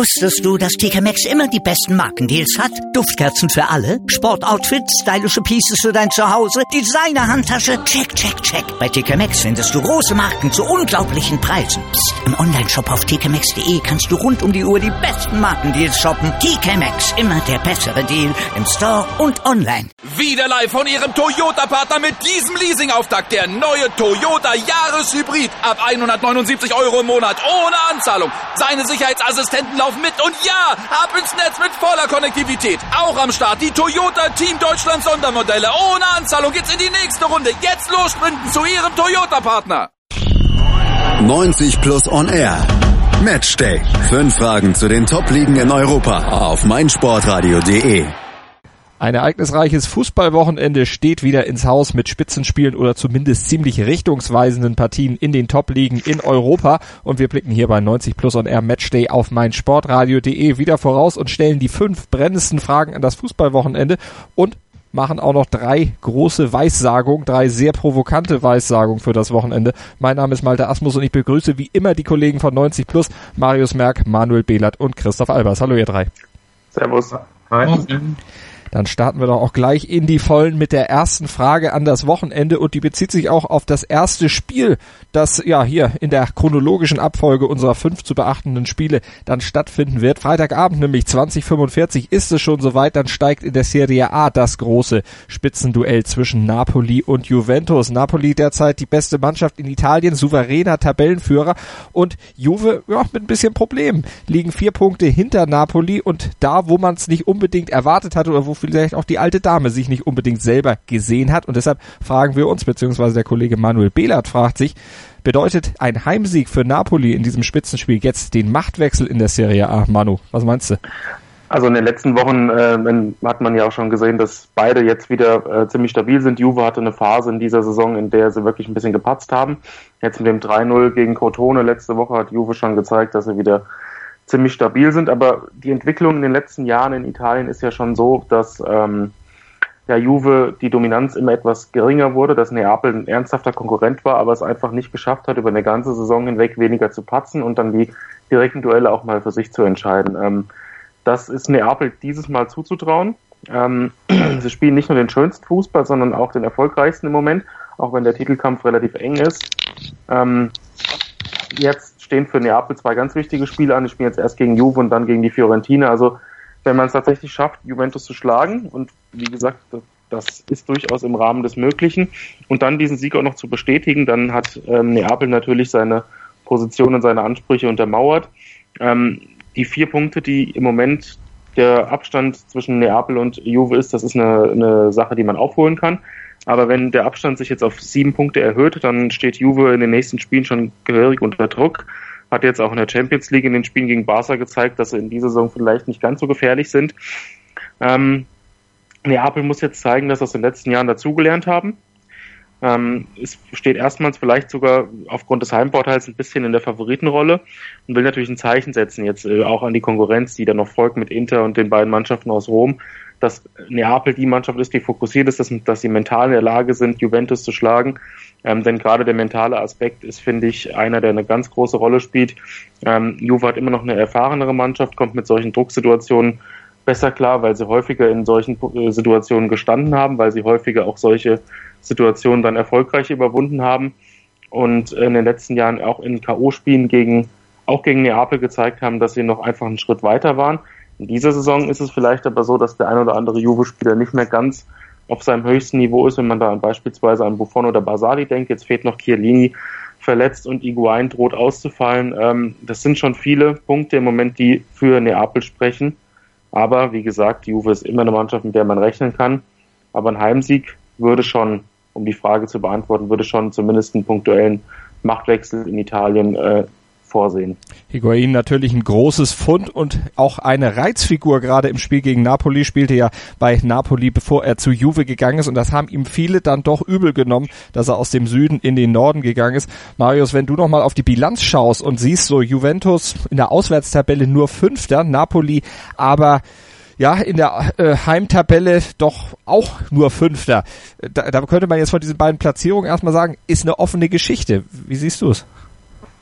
Wusstest du, dass TK Maxx immer die besten Markendeals hat? Duftkerzen für alle, Sportoutfits, stylische Pieces für dein Zuhause, Designer-Handtasche, check, check, check. Bei TK Maxx findest du große Marken zu unglaublichen Preisen. Psst. Im Onlineshop auf tkmaxx.de kannst du rund um die Uhr die besten Markendeals shoppen. TK Maxx, immer der bessere Deal im Store und online. Wieder live von Ihrem Toyota-Partner mit diesem Leasing-Auftakt. Der neue Toyota Jahreshybrid. Ab 179 € im Monat. Ohne Anzahlung. Seine Sicherheitsassistenten laufen mit. Und ja, ab ins Netz mit voller Konnektivität. Auch am Start die Toyota Team Deutschland Sondermodelle. Ohne Anzahlung geht's in die nächste Runde. Jetzt los sprinten zu Ihrem Toyota-Partner. 90 Plus on Air. Matchday. 5 Fragen zu den Top-Ligen in Europa auf meinsportradio.de. Ein ereignisreiches Fußballwochenende steht wieder ins Haus mit Spitzenspielen oder zumindest ziemlich richtungsweisenden Partien in den Top-Ligen in Europa. Und wir blicken hier bei 90 Plus on Air Matchday auf meinsportradio.de wieder voraus und stellen die 5 brennendsten Fragen an das Fußballwochenende und machen auch noch 3 große Weissagungen, 3 sehr provokante Weissagungen für das Wochenende. Mein Name ist Malte Asmus und ich begrüße wie immer die Kollegen von 90 Plus, Marius Merck, Manuel Behlert und Christoph Albers. Hallo ihr 3. Servus. Hi. Dann starten wir doch auch gleich in die Vollen mit der ersten Frage an das Wochenende und die bezieht sich auch auf das erste Spiel, das ja hier in der chronologischen Abfolge unserer 5 zu beachtenden Spiele dann stattfinden wird. Freitagabend nämlich 20:45 ist es schon soweit, dann steigt in der Serie A das große Spitzenduell zwischen Napoli und Juventus. Napoli derzeit die beste Mannschaft in Italien, souveräner Tabellenführer und Juve ja, mit ein bisschen Problem. Liegen 4 Punkte hinter Napoli und da, wo man es nicht unbedingt erwartet hatte oder wo vielleicht auch die alte Dame sich nicht unbedingt selber gesehen hat. Und deshalb fragen wir uns, beziehungsweise der Kollege Manuel Behlert fragt sich, bedeutet ein Heimsieg für Napoli in diesem Spitzenspiel jetzt den Machtwechsel in der Serie A? Manu, was meinst du? Also in den letzten Wochen hat man ja auch schon gesehen, dass beide jetzt wieder ziemlich stabil sind. Juve hatte eine Phase in dieser Saison, in der sie wirklich ein bisschen gepatzt haben. Jetzt mit dem 3-0 gegen Crotone letzte Woche hat Juve schon gezeigt, dass sie wieder ziemlich stabil sind, aber die Entwicklung in den letzten Jahren in Italien ist ja schon so, dass Juve die Dominanz immer etwas geringer wurde, dass Neapel ein ernsthafter Konkurrent war, aber es einfach nicht geschafft hat, über eine ganze Saison hinweg weniger zu patzen und dann die direkten Duelle auch mal für sich zu entscheiden. Das ist Neapel dieses Mal zuzutrauen. Sie spielen nicht nur den schönsten Fußball, sondern auch den erfolgreichsten im Moment, auch wenn der Titelkampf relativ eng ist. Jetzt stehen für Neapel 2 ganz wichtige Spiele an. Die spielen jetzt erst gegen Juve und dann gegen die Fiorentina. Also wenn man es tatsächlich schafft, Juventus zu schlagen, und wie gesagt, das ist durchaus im Rahmen des Möglichen, und dann diesen Sieg auch noch zu bestätigen, dann hat Neapel natürlich seine Position und seine Ansprüche untermauert. Die 4 Punkte, die im Moment der Abstand zwischen Neapel und Juve ist, das ist eine Sache, die man aufholen kann. Aber wenn der Abstand sich jetzt auf 7 Punkte erhöht, dann steht Juve in den nächsten Spielen schon gehörig unter Druck. Hat jetzt auch in der Champions League in den Spielen gegen Barca gezeigt, dass sie in dieser Saison vielleicht nicht ganz so gefährlich sind. Neapel muss jetzt zeigen, dass sie aus den letzten Jahren dazugelernt haben. Es steht erstmals vielleicht sogar aufgrund des Heimvorteils ein bisschen in der Favoritenrolle und will natürlich ein Zeichen setzen jetzt auch an die Konkurrenz, die dann noch folgt mit Inter und den beiden Mannschaften aus Rom, dass Neapel die Mannschaft ist, die fokussiert ist, dass sie mental in der Lage sind, Juventus zu schlagen. Denn gerade der mentale Aspekt ist, finde ich, einer, der eine ganz große Rolle spielt. Juve hat immer noch eine erfahrenere Mannschaft, kommt mit solchen Drucksituationen besser klar, weil sie häufiger in solchen Situationen gestanden haben, weil sie häufiger auch solche Situationen dann erfolgreich überwunden haben und in den letzten Jahren auch in K.O.-Spielen auch gegen Neapel gezeigt haben, dass sie noch einfach einen Schritt weiter waren. In dieser Saison ist es vielleicht aber so, dass der ein oder andere Juve-Spieler nicht mehr ganz auf seinem höchsten Niveau ist, wenn man da beispielsweise an Buffon oder Barzagli denkt. Jetzt fehlt noch Chiellini verletzt und Higuain droht auszufallen. Das sind schon viele Punkte im Moment, die für Neapel sprechen. Aber wie gesagt, Juve ist immer eine Mannschaft, mit der man rechnen kann. Aber ein Heimsieg würde schon, um die Frage zu beantworten, würde schon zumindest einen punktuellen Machtwechsel in Italien vorsehen. Higuain natürlich ein großes Pfund und auch eine Reizfigur gerade im Spiel gegen Napoli, spielte ja bei Napoli, bevor er zu Juve gegangen ist und das haben ihm viele dann doch übel genommen, dass er aus dem Süden in den Norden gegangen ist. Marius, wenn du nochmal auf die Bilanz schaust und siehst so Juventus in der Auswärtstabelle nur 5., Napoli aber ja, in der Heimtabelle doch auch nur 5. Da könnte man jetzt von diesen beiden Platzierungen erstmal sagen, ist eine offene Geschichte. Wie siehst du es?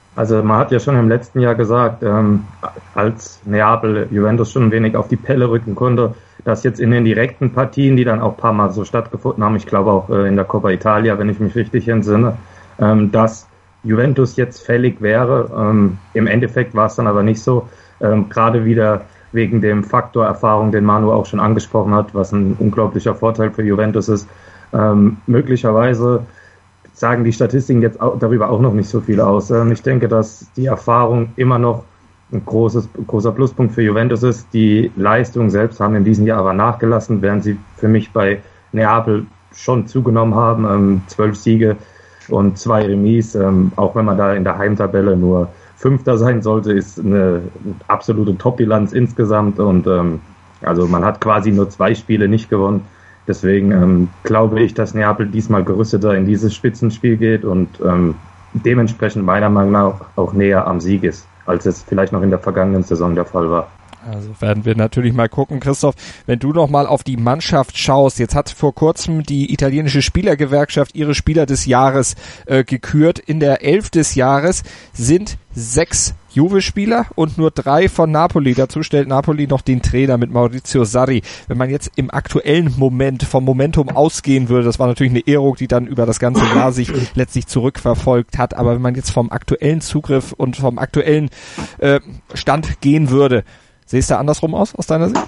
Also man hat ja schon im letzten Jahr gesagt, als Neapel Juventus schon ein wenig auf die Pelle rücken konnte, dass jetzt in den direkten Partien, die dann auch ein paar Mal so stattgefunden haben, ich glaube auch in der Coppa Italia, wenn ich mich richtig entsinne, dass Juventus jetzt fällig wäre. Im Endeffekt war es dann aber nicht so. Gerade wieder wegen dem Faktor Erfahrung, den Manu auch schon angesprochen hat, was ein unglaublicher Vorteil für Juventus ist. Möglicherweise sagen die Statistiken jetzt darüber auch noch nicht so viel aus. Ich denke, dass die Erfahrung immer noch ein großer Pluspunkt für Juventus ist. Die Leistungen selbst haben in diesem Jahr aber nachgelassen, während sie für mich bei Neapel schon zugenommen haben. 12 Siege und 2 Remis. Auch wenn man da in der Heimtabelle nur Fünfter sein sollte, ist eine absolute Top-Bilanz insgesamt. Und also man hat quasi nur 2 Spiele nicht gewonnen. Deswegen glaube ich, dass Neapel diesmal gerüsteter in dieses Spitzenspiel geht und dementsprechend meiner Meinung nach auch näher am Sieg ist, als es vielleicht noch in der vergangenen Saison der Fall war. Also werden wir natürlich mal gucken, Christoph, wenn du noch mal auf die Mannschaft schaust. Jetzt hat vor kurzem die italienische Spielergewerkschaft ihre Spieler des Jahres gekürt. In der 11 des Jahres sind 6 Juve-Spieler und nur 3 von Napoli. Dazu stellt Napoli noch den Trainer mit Maurizio Sarri. Wenn man jetzt im aktuellen Moment vom Momentum ausgehen würde, das war natürlich eine Ehrung, die dann über das ganze Jahr sich letztlich zurückverfolgt hat, aber wenn man jetzt vom aktuellen Zugriff und vom aktuellen Stand gehen würde, siehst du andersrum aus deiner Sicht?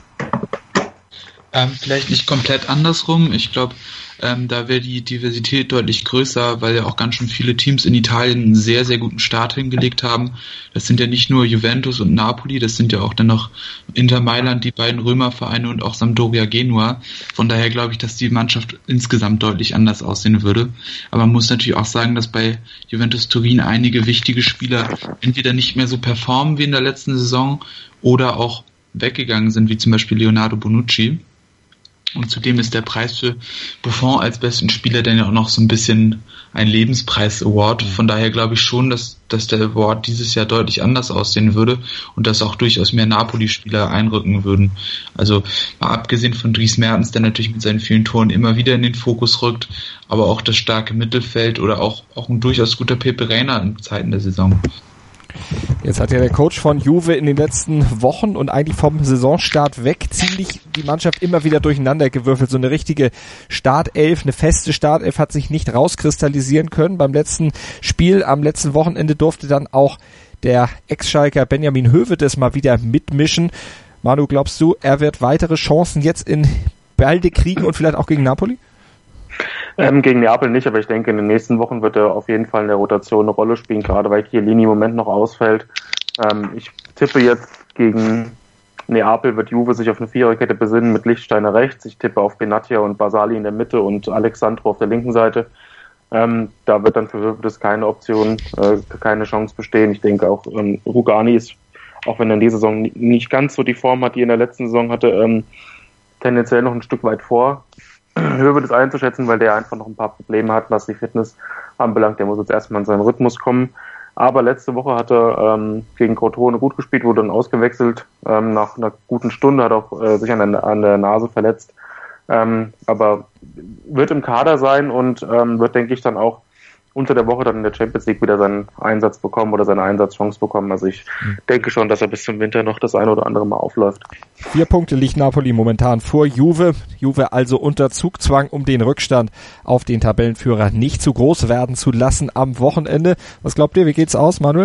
Vielleicht nicht komplett andersrum. Ich glaube, da wäre die Diversität deutlich größer, weil ja auch ganz schön viele Teams in Italien einen sehr, sehr guten Start hingelegt haben. Das sind ja nicht nur Juventus und Napoli, das sind ja auch dann noch Inter Mailand, die beiden Römervereine und auch Sampdoria Genua. Von daher glaube ich, dass die Mannschaft insgesamt deutlich anders aussehen würde. Aber man muss natürlich auch sagen, dass bei Juventus Turin einige wichtige Spieler entweder nicht mehr so performen wie in der letzten Saison oder auch weggegangen sind, wie zum Beispiel Leonardo Bonucci. Und zudem ist der Preis für Buffon als besten Spieler dann ja auch noch so ein bisschen ein Lebenspreis-Award. Von daher glaube ich schon, dass der Award dieses Jahr deutlich anders aussehen würde und dass auch durchaus mehr Napoli-Spieler einrücken würden. Also mal abgesehen von Dries Mertens, der natürlich mit seinen vielen Toren immer wieder in den Fokus rückt, aber auch das starke Mittelfeld oder auch ein durchaus guter Pepe Reina in Zeiten der Saison. Jetzt hat ja der Coach von Juve in den letzten Wochen und eigentlich vom Saisonstart weg ziemlich die Mannschaft immer wieder durcheinander gewürfelt. So eine richtige Startelf, eine feste Startelf hat sich nicht rauskristallisieren können. Beim letzten Spiel am letzten Wochenende durfte dann auch der Ex-Schalker Benjamin Hövedes mal wieder mitmischen. Manu, glaubst du, er wird weitere Chancen jetzt in Balde kriegen und vielleicht auch gegen Napoli? Gegen Neapel nicht, aber ich denke, in den nächsten Wochen wird er auf jeden Fall in der Rotation eine Rolle spielen, gerade weil Chiellini im Moment noch ausfällt. Ich tippe jetzt, gegen Neapel wird Juve sich auf eine Viererkette besinnen mit Lichtsteiner rechts. Ich tippe auf Benatia und Basali in der Mitte und Alexandro auf der linken Seite. Da wird dann für Hövedes keine Option, keine Chance bestehen. Ich denke auch, Rugani ist, auch wenn er in dieser Saison nicht ganz so die Form hat, die er in der letzten Saison hatte, tendenziell noch ein Stück weit vor Hövedes einzuschätzen, weil der einfach noch ein paar Probleme hat, was die Fitness anbelangt. Der muss jetzt erstmal in seinen Rhythmus kommen. Aber letzte Woche hat er gegen Crotone gut gespielt, wurde dann ausgewechselt nach einer guten Stunde, hat auch sich an der Nase verletzt. Aber wird im Kader sein und wird, denke ich, dann auch unter der Woche dann in der Champions League wieder seinen Einsatz bekommen oder seine Einsatzchance bekommen. Also ich denke schon, dass er bis zum Winter noch das eine oder andere Mal aufläuft. 4 Punkte liegt Napoli momentan vor Juve. Juve also unter Zugzwang, um den Rückstand auf den Tabellenführer nicht zu groß werden zu lassen am Wochenende. Was glaubt ihr, wie geht's aus, Manuel?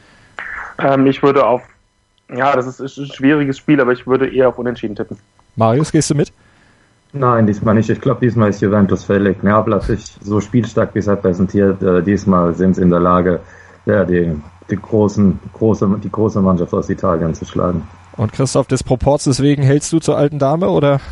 Ich würde das ist ein schwieriges Spiel, aber ich würde eher auf Unentschieden tippen. Marius, gehst du mit? Nein, diesmal nicht. Ich glaube, diesmal ist Juventus fällig. Neapel hat sich so spielstark bisher präsentiert. Diesmal sind sie in der Lage, die große Mannschaft aus Italien zu schlagen. Und Christoph, des Proports deswegen hältst du zur alten Dame, oder?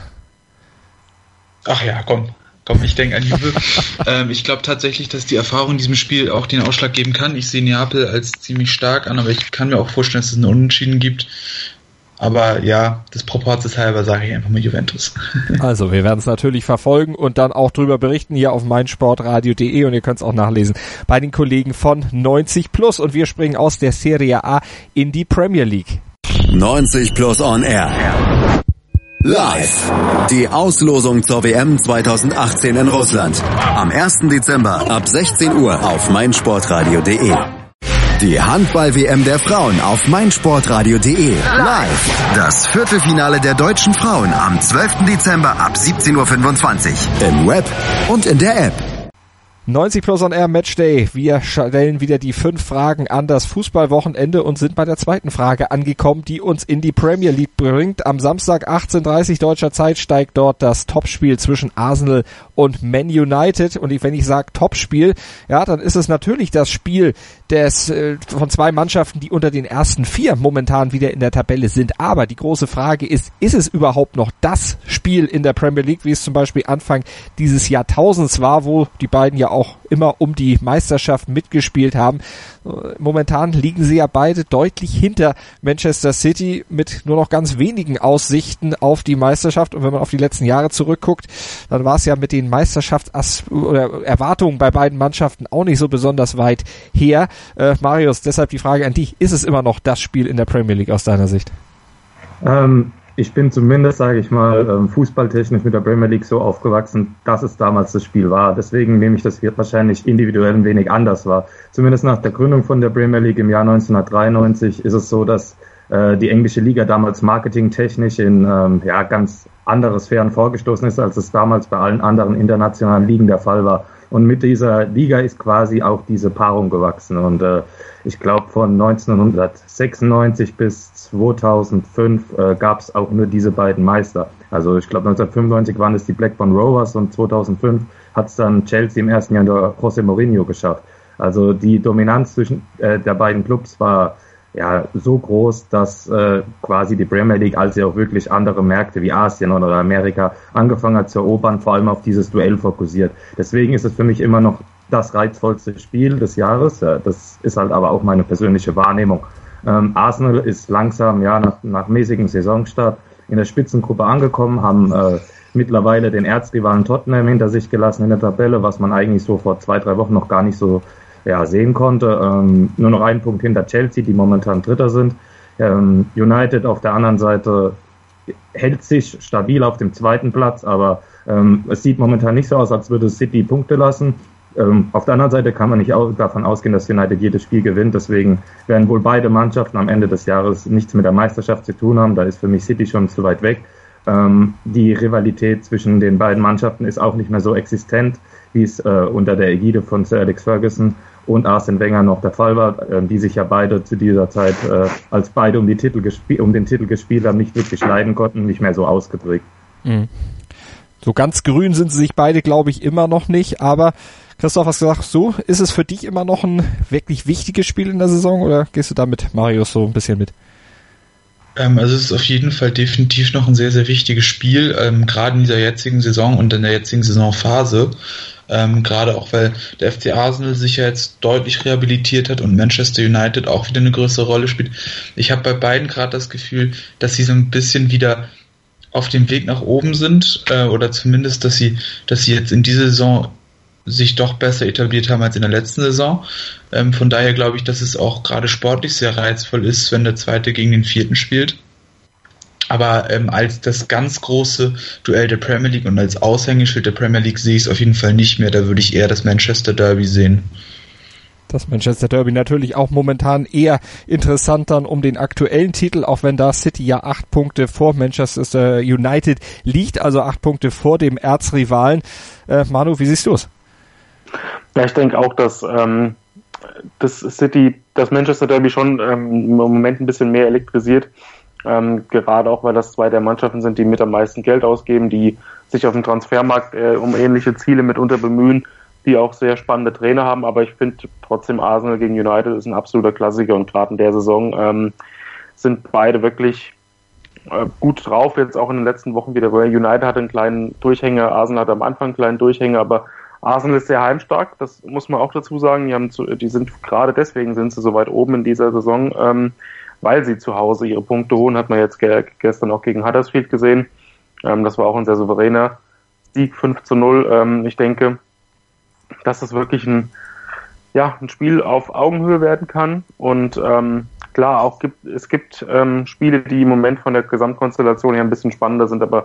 Ach ja, komm, ich denke an Juve. Ich glaube tatsächlich, dass die Erfahrung in diesem Spiel auch den Ausschlag geben kann. Ich sehe Neapel als ziemlich stark an, aber ich kann mir auch vorstellen, dass es einen Unentschieden gibt. Aber ja, des Proports halber sage ich einfach mal Juventus. Also, wir werden es natürlich verfolgen und dann auch drüber berichten hier auf meinsportradio.de und ihr könnt es auch nachlesen bei den Kollegen von 90+. Und wir springen aus der Serie A in die Premier League. 90+ on Air. Live. Die Auslosung zur WM 2018 in Russland. Am 1. Dezember ab 16 Uhr auf meinsportradio.de. Die Handball-WM der Frauen auf meinsportradio.de. Live. Das Viertelfinale der deutschen Frauen am 12. Dezember ab 17.25 Uhr. Im Web und in der App. 90 Plus on Air Matchday. Wir stellen wieder die 5 Fragen an das Fußballwochenende und sind bei der zweiten Frage angekommen, die uns in die Premier League bringt. Am Samstag 18:30 deutscher Zeit steigt dort das Topspiel zwischen Arsenal und Man United. Und wenn ich sage Topspiel, ja, dann ist es natürlich das Spiel von zwei Mannschaften, die unter den ersten 4 momentan wieder in der Tabelle sind. Aber die große Frage ist es überhaupt noch das Spiel in der Premier League, wie es zum Beispiel Anfang dieses Jahrtausends war, wo die beiden ja auch immer um die Meisterschaft mitgespielt haben. Momentan liegen sie ja beide deutlich hinter Manchester City mit nur noch ganz wenigen Aussichten auf die Meisterschaft. Und wenn man auf die letzten Jahre zurückguckt, dann war es ja mit den Erwartungen bei beiden Mannschaften auch nicht so besonders weit her. Marius, deshalb die Frage an dich. Ist es immer noch das Spiel in der Premier League aus deiner Sicht? Ich bin zumindest, sage ich mal, fußballtechnisch mit der Premier League so aufgewachsen, dass es damals das Spiel war. Deswegen nehme ich, das wird wahrscheinlich individuell ein wenig anders war. Zumindest nach der Gründung von der Premier League im Jahr 1993 ist es so, dass die englische Liga damals marketingtechnisch in ganz andere Sphären vorgestoßen ist, als es damals bei allen anderen internationalen Ligen der Fall war. Und mit dieser Liga ist quasi auch diese Paarung gewachsen. Und ich glaube, von 1996 bis 2005 gab es auch nur diese beiden Meister. Also ich glaube, 1995 waren es die Blackburn Rovers und 2005 hat es dann Chelsea im ersten Jahr unter José Mourinho geschafft. Also die Dominanz zwischen der beiden Clubs war ja so groß, dass quasi die Premier League, als sie auch wirklich andere Märkte wie Asien oder Amerika angefangen hat zu erobern, vor allem auf dieses Duell fokussiert. Deswegen ist es für mich immer noch das reizvollste Spiel des Jahres. Das ist halt aber auch meine persönliche Wahrnehmung. Arsenal ist langsam, nach mäßigem Saisonstart in der Spitzengruppe angekommen, haben mittlerweile den Erzrivalen Tottenham hinter sich gelassen in der Tabelle, was man eigentlich so vor 2-3 Wochen noch gar nicht so sehen konnte. Nur noch einen Punkt hinter Chelsea, die momentan Dritter sind. United auf der anderen Seite hält sich stabil auf dem zweiten Platz, aber es sieht momentan nicht so aus, als würde City Punkte lassen. Auf der anderen Seite kann man nicht davon ausgehen, dass United jedes Spiel gewinnt. Deswegen werden wohl beide Mannschaften am Ende des Jahres nichts mit der Meisterschaft zu tun haben. Da ist für mich City schon zu weit weg. Die Rivalität zwischen den beiden Mannschaften ist auch nicht mehr so existent, wie es unter der Ägide von Sir Alex Ferguson und Arsene Wenger noch der Fall war, die sich ja beide zu dieser Zeit, als beide um den Titel gespielt haben, nicht wirklich leiden konnten, nicht mehr so ausgeprägt. So ganz grün sind sie sich beide, glaube ich, immer noch nicht, aber Christoph, was sagst du? Ist es für dich immer noch ein wirklich wichtiges Spiel in der Saison oder gehst du da mit Marius so ein bisschen mit? Also es ist auf jeden Fall definitiv noch ein sehr, sehr wichtiges Spiel, gerade in dieser jetzigen Saison und in der jetzigen Saisonphase. Gerade auch, weil der FC Arsenal sich ja jetzt deutlich rehabilitiert hat und Manchester United auch wieder eine größere Rolle spielt. Ich habe bei beiden gerade das Gefühl, dass sie so ein bisschen wieder auf dem Weg nach oben sind, oder zumindest, dass sie jetzt in dieser Saison sich doch besser etabliert haben als in der letzten Saison. Von daher glaube ich, dass es auch gerade sportlich sehr reizvoll ist, wenn der Zweite gegen den Vierten spielt. Aber als das ganz große Duell der Premier League und als Aushängeschild der Premier League sehe ich es auf jeden Fall nicht mehr. Da würde ich eher das Manchester Derby sehen. Das Manchester Derby natürlich auch momentan eher interessant dann um den aktuellen Titel, auch wenn da City ja 8 Punkte vor Manchester United liegt, also 8 Punkte vor dem Erzrivalen. Manu, wie siehst du es? Ja, ich denke auch, dass das Manchester Derby schon im Moment ein bisschen mehr elektrisiert. Gerade auch, weil das zwei der Mannschaften sind, die mit am meisten Geld ausgeben, die sich auf dem Transfermarkt um ähnliche Ziele mitunter bemühen, die auch sehr spannende Trainer haben, aber ich finde trotzdem Arsenal gegen United ist ein absoluter Klassiker und gerade in der Saison sind beide wirklich gut drauf, jetzt auch in den letzten Wochen wieder, weil United hat einen kleinen Durchhänger, Arsenal hat am Anfang einen kleinen Durchhänger, aber Arsenal ist sehr heimstark, das muss man auch dazu sagen, die sind gerade deswegen sind sie so weit oben in dieser Saison, weil sie zu Hause ihre Punkte holen, hat man jetzt gestern auch gegen Huddersfield gesehen. Das war auch ein sehr souveräner Sieg, 5-0. Ich denke, dass das wirklich ein Spiel auf Augenhöhe werden kann. Und klar, es gibt Spiele, die im Moment von der Gesamtkonstellation her ein bisschen spannender sind, aber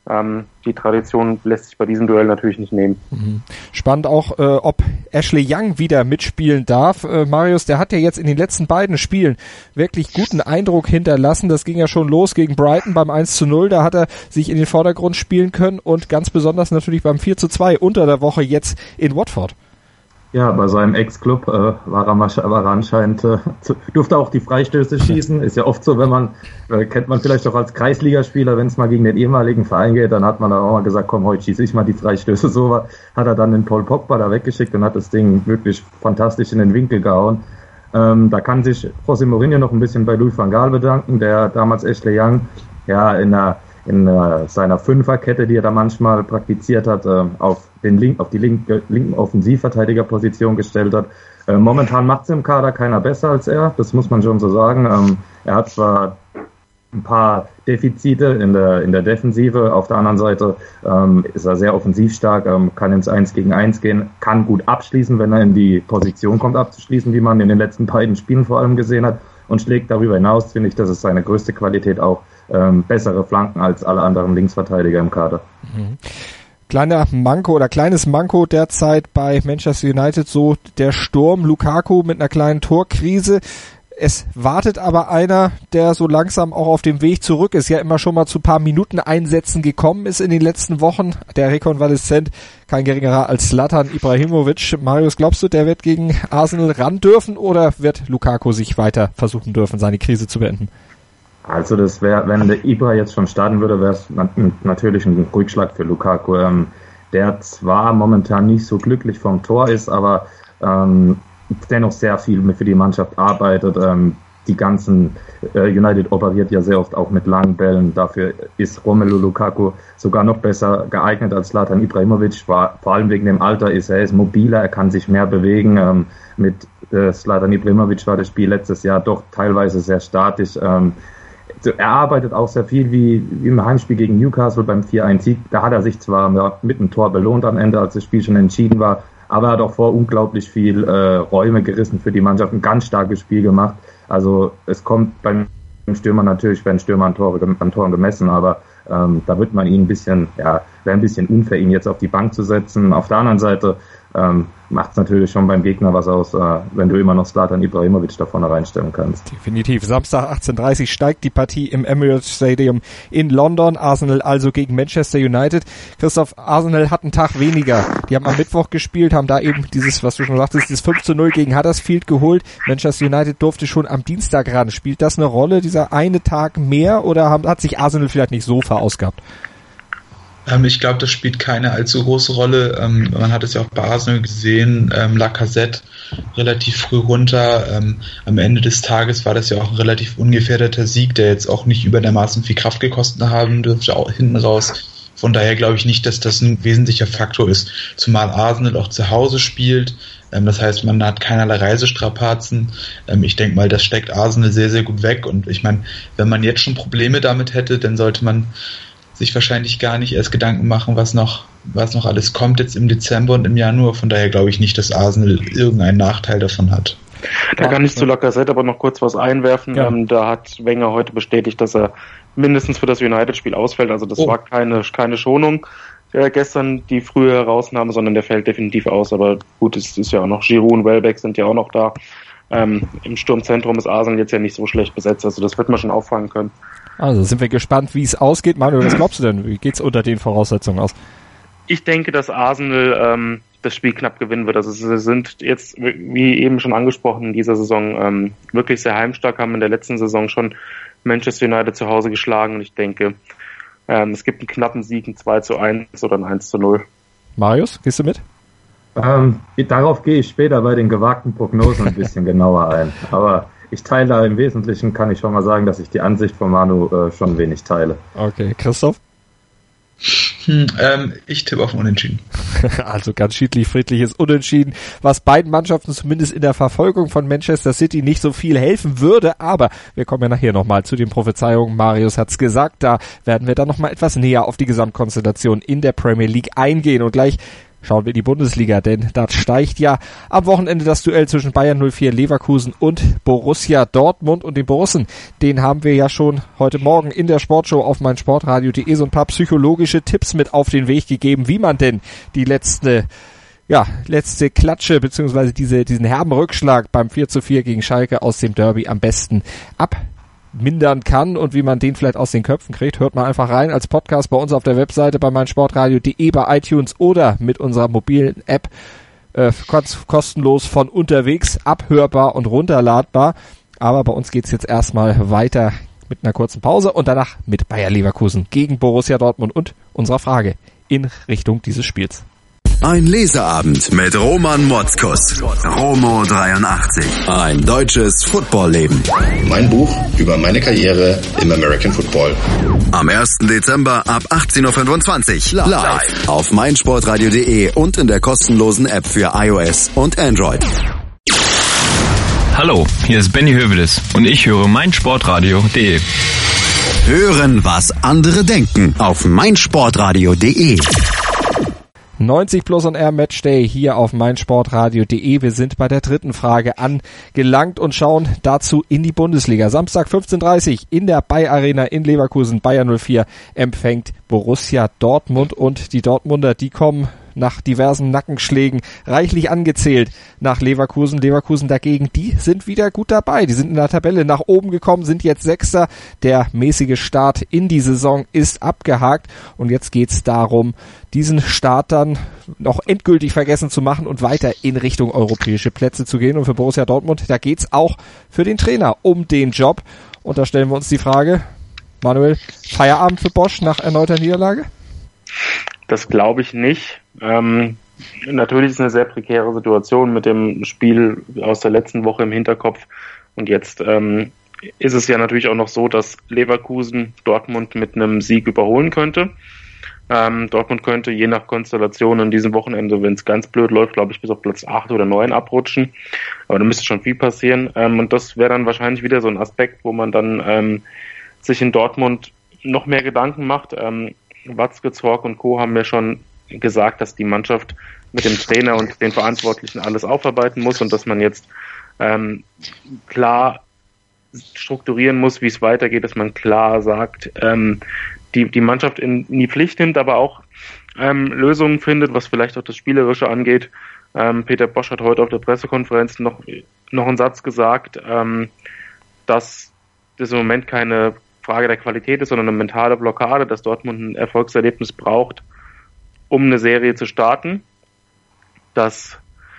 Die Tradition lässt sich bei diesem Duell natürlich nicht nehmen. Spannend auch, ob Ashley Young wieder mitspielen darf. Marius, der hat ja jetzt in den letzten beiden Spielen wirklich guten Eindruck hinterlassen. Das ging ja schon los gegen Brighton beim 1:0. Da hat er sich in den Vordergrund spielen können und ganz besonders natürlich beim 4:2 unter der Woche jetzt in Watford. Ja, bei seinem Ex-Club war er anscheinend, durfte auch die Freistöße schießen. Ist ja oft so, wenn man, kennt man vielleicht auch als Kreisligaspieler, wenn es mal gegen den ehemaligen Verein geht, dann hat man dann auch mal gesagt, komm, heute schieße ich mal die Freistöße. So hat er dann den Paul Pogba da weggeschickt und hat das Ding wirklich fantastisch in den Winkel gehauen. Da kann sich José Mourinho noch ein bisschen bei Louis van Gaal bedanken, der damals Ashley Young ja in seiner Fünferkette, die er da manchmal praktiziert hat, auf die linken Offensivverteidigerposition gestellt hat. Momentan macht es im Kader keiner besser als er, das muss man schon so sagen. Er hat zwar ein paar Defizite in der Defensive, auf der anderen Seite ist er sehr offensiv stark, kann ins 1 gegen 1 gehen, kann gut abschließen, wenn er in die Position kommt abzuschließen, wie man in den letzten beiden Spielen vor allem gesehen hat, und schlägt darüber hinaus, finde ich, das ist seine größte Qualität auch, bessere Flanken als alle anderen Linksverteidiger im Kader. Kleines Manko derzeit bei Manchester United, so der Sturm. Lukaku mit einer kleinen Torkrise. Es wartet aber einer, der so langsam auch auf dem Weg zurück ist, ja immer schon mal zu ein paar Minuten Einsätzen gekommen ist in den letzten Wochen. Der Rekonvaleszent, kein geringerer als Zlatan Ibrahimovic. Marius, glaubst du, der wird gegen Arsenal ran dürfen oder wird Lukaku sich weiter versuchen dürfen, seine Krise zu beenden? Also das wäre, wenn der Ibra jetzt schon starten würde, wäre es natürlich ein Rückschlag für Lukaku. Der zwar momentan nicht so glücklich vom Tor ist, aber dennoch sehr viel für die Mannschaft arbeitet. Die ganzen United operiert ja sehr oft auch mit langen Bällen. Dafür ist Romelu Lukaku sogar noch besser geeignet als Zlatan Ibrahimovic. Vor allem wegen dem Alter er ist mobiler, er kann sich mehr bewegen. Mit Zlatan Ibrahimovic war das Spiel letztes Jahr doch teilweise sehr statisch. Er arbeitet auch sehr viel wie im Heimspiel gegen Newcastle beim 4-1-Sieg. Da hat er sich zwar mit einem Tor belohnt am Ende, als das Spiel schon entschieden war, aber er hat auch vor unglaublich viel Räume gerissen für die Mannschaft, ein ganz starkes Spiel gemacht. Also es kommt beim Stürmer natürlich, werden Stürmer an Toren gemessen, aber da wird man ihn wäre ein bisschen unfair, ihn jetzt auf die Bank zu setzen. Auf der anderen Seite macht es natürlich schon beim Gegner was aus, wenn du immer noch Zlatan Ibrahimovic da vorne reinstellen kannst. Definitiv. Samstag 18:30 Uhr steigt die Partie im Emirates Stadium in London. Arsenal also gegen Manchester United. Christoph, Arsenal hat einen Tag weniger. Die haben am Mittwoch gespielt, haben da eben dieses, was du schon sagtest, dieses 5:0 gegen Huddersfield geholt. Manchester United durfte schon am Dienstag ran. Spielt das eine Rolle, dieser eine Tag mehr, oder hat sich Arsenal vielleicht nicht so verausgabt? Ich glaube, das spielt keine allzu große Rolle. Man hat es ja auch bei Arsenal gesehen, Lacazette relativ früh runter. Am Ende des Tages war das ja auch ein relativ ungefährdeter Sieg, der jetzt auch nicht überdermaßen viel Kraft gekostet haben dürfte, auch hinten raus. Von daher glaube ich nicht, dass das ein wesentlicher Faktor ist, zumal Arsenal auch zu Hause spielt. Das heißt, man hat keinerlei Reisestrapazen. Ich denke mal, das steckt Arsenal sehr, sehr gut weg. Und ich meine, wenn man jetzt schon Probleme damit hätte, dann sollte man sich wahrscheinlich gar nicht erst Gedanken machen, was noch alles kommt jetzt im Dezember und im Januar. Von daher glaube ich nicht, dass Arsenal irgendeinen Nachteil davon hat. Da kann ich zu Lacazette aber noch kurz was einwerfen. Ja. Da hat Wenger heute bestätigt, dass er mindestens für das United-Spiel ausfällt. Also das war keine Schonung gestern, die frühe Herausnahme, sondern der fällt definitiv aus. Aber gut, es ist ja auch noch Giroud und Welbeck sind ja auch noch da. Im Sturmzentrum ist Arsenal jetzt ja nicht so schlecht besetzt. Also das wird man schon auffangen können. Also sind wir gespannt, wie es ausgeht. Manuel, was glaubst du denn? Wie geht's unter den Voraussetzungen aus? Ich denke, dass Arsenal das Spiel knapp gewinnen wird. Also sie sind jetzt, wie eben schon angesprochen, in dieser Saison wirklich sehr heimstark, haben in der letzten Saison schon Manchester United zu Hause geschlagen. Und ich denke, es gibt einen knappen Sieg, ein 2:1 oder ein 1:0. Marius, gehst du mit? Darauf gehe ich später bei den gewagten Prognosen ein bisschen genauer ein. Aber ich teile da im Wesentlichen, kann ich schon mal sagen, dass ich die Ansicht von Manu schon wenig teile. Okay, Christoph? Ich tippe auf Unentschieden. Also ganz friedliches Unentschieden, was beiden Mannschaften zumindest in der Verfolgung von Manchester City nicht so viel helfen würde, aber wir kommen ja nachher nochmal zu den Prophezeiungen. Marius hat's gesagt, da werden wir dann nochmal etwas näher auf die Gesamtkonstellation in der Premier League eingehen und gleich schauen wir in die Bundesliga, denn da steigt ja am Wochenende das Duell zwischen Bayern 04 Leverkusen und Borussia Dortmund, und den Borussen, den haben wir ja schon heute Morgen in der Sportshow auf meinsportradio.de so ein paar psychologische Tipps mit auf den Weg gegeben, wie man denn die letzte Klatsche beziehungsweise diesen herben Rückschlag beim 4:4 gegen Schalke aus dem Derby am besten abmindern kann und wie man den vielleicht aus den Köpfen kriegt. Hört mal einfach rein als Podcast bei uns auf der Webseite bei meinsportradio.de, bei iTunes oder mit unserer mobilen App kostenlos von unterwegs abhörbar und runterladbar. Aber bei uns geht's jetzt erstmal weiter mit einer kurzen Pause und danach mit Bayer Leverkusen gegen Borussia Dortmund und unserer Frage in Richtung dieses Spiels. Ein Leseabend mit Roman Motzkus. Romo 83. Ein deutsches Footballleben. Mein Buch über meine Karriere im American Football. Am 1. Dezember ab 18.25 Uhr live auf meinsportradio.de und in der kostenlosen App für iOS und Android. Hallo, hier ist Benny Hövedes und ich höre meinsportradio.de. Hören, was andere denken auf meinsportradio.de. 90 Plus on Air Matchday hier auf meinsportradio.de. Wir sind bei der dritten Frage angelangt und schauen dazu in die Bundesliga. Samstag 15:30 Uhr in der Bayer Arena in Leverkusen. Bayer 04 empfängt Borussia Dortmund, und die Dortmunder, die kommen nach diversen Nackenschlägen reichlich angezählt nach Leverkusen. Leverkusen dagegen, die sind wieder gut dabei. Die sind in der Tabelle nach oben gekommen, sind jetzt Sechster. Der mäßige Start in die Saison ist abgehakt und jetzt geht's darum, diesen Start dann noch endgültig vergessen zu machen und weiter in Richtung europäische Plätze zu gehen. Und für Borussia Dortmund, da geht's auch für den Trainer um den Job. Und da stellen wir uns die Frage, Manuel, Feierabend für Bosz nach erneuter Niederlage? Das glaube ich nicht. Natürlich ist es eine sehr prekäre Situation mit dem Spiel aus der letzten Woche im Hinterkopf. Und jetzt ist es ja natürlich auch noch so, dass Leverkusen Dortmund mit einem Sieg überholen könnte. Dortmund könnte je nach Konstellation an diesem Wochenende, wenn es ganz blöd läuft, glaube ich, bis auf Platz 8 oder 9 abrutschen. Aber da müsste schon viel passieren. Und das wäre dann wahrscheinlich wieder so ein Aspekt, wo man dann sich in Dortmund noch mehr Gedanken macht. Watzke, Zorc und Co. haben ja schon gesagt, dass die Mannschaft mit dem Trainer und den Verantwortlichen alles aufarbeiten muss und dass man jetzt klar strukturieren muss, wie es weitergeht, dass man klar sagt, die Mannschaft in die Pflicht nimmt, aber auch Lösungen findet, was vielleicht auch das Spielerische angeht. Peter Bosz hat heute auf der Pressekonferenz noch einen Satz gesagt, dass das im Moment keine Frage der Qualität ist, sondern eine mentale Blockade, dass Dortmund ein Erfolgserlebnis braucht, um eine Serie zu starten. Das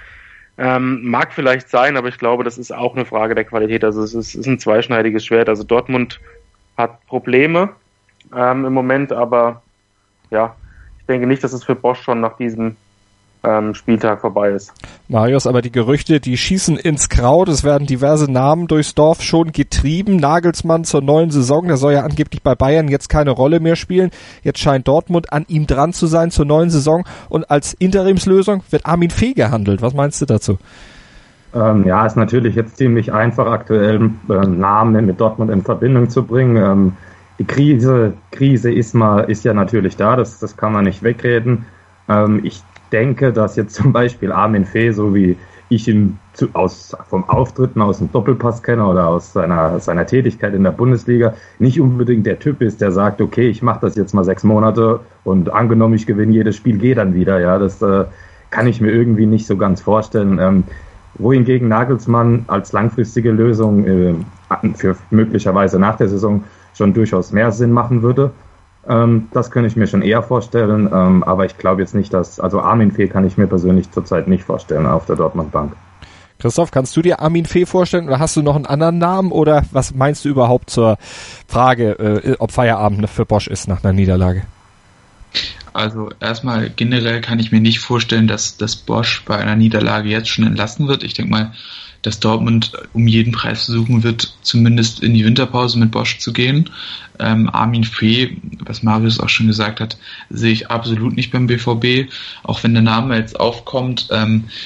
mag vielleicht sein, aber ich glaube, das ist auch eine Frage der Qualität. Also es ist ein zweischneidiges Schwert. Also Dortmund hat Probleme im Moment, aber ja, ich denke nicht, dass es für Bosz schon nach diesem Spieltag vorbei ist. Marius, aber die Gerüchte, die schießen ins Kraut. Es werden diverse Namen durchs Dorf schon getrieben. Nagelsmann zur neuen Saison, der soll ja angeblich bei Bayern jetzt keine Rolle mehr spielen. Jetzt scheint Dortmund an ihm dran zu sein zur neuen Saison. Und als Interimslösung wird Armin Fee gehandelt. Was meinst du dazu? Ja, ist natürlich jetzt ziemlich einfach, aktuell Namen mit Dortmund in Verbindung zu bringen. Die Krise ist ja natürlich da, das kann man nicht wegreden. Ich denke, dass jetzt zum Beispiel Armin Fee, so wie ich ihn vom Auftritten aus dem Doppelpass kenne oder aus seiner Tätigkeit in der Bundesliga, nicht unbedingt der Typ ist, der sagt, okay, ich mache das jetzt mal 6 Monate und angenommen, ich gewinne jedes Spiel, gehe dann wieder. Ja, das kann ich mir irgendwie nicht so ganz vorstellen. Wohingegen Nagelsmann als langfristige Lösung für möglicherweise nach der Saison schon durchaus mehr Sinn machen würde. Das könnte ich mir schon eher vorstellen, aber ich glaube jetzt nicht, also Armin Fee kann ich mir persönlich zurzeit nicht vorstellen auf der Dortmund-Bank. Christoph, kannst du dir Armin Fee vorstellen oder hast du noch einen anderen Namen oder was meinst du überhaupt zur Frage, ob Feierabend für Bosz ist nach einer Niederlage? Also erstmal generell kann ich mir nicht vorstellen, dass Bosz bei einer Niederlage jetzt schon entlassen wird. Ich denke mal, dass Dortmund um jeden Preis versuchen wird, zumindest in die Winterpause mit Bosz zu gehen. Armin Fee, was Marius auch schon gesagt hat, sehe ich absolut nicht beim BVB, auch wenn der Name jetzt aufkommt.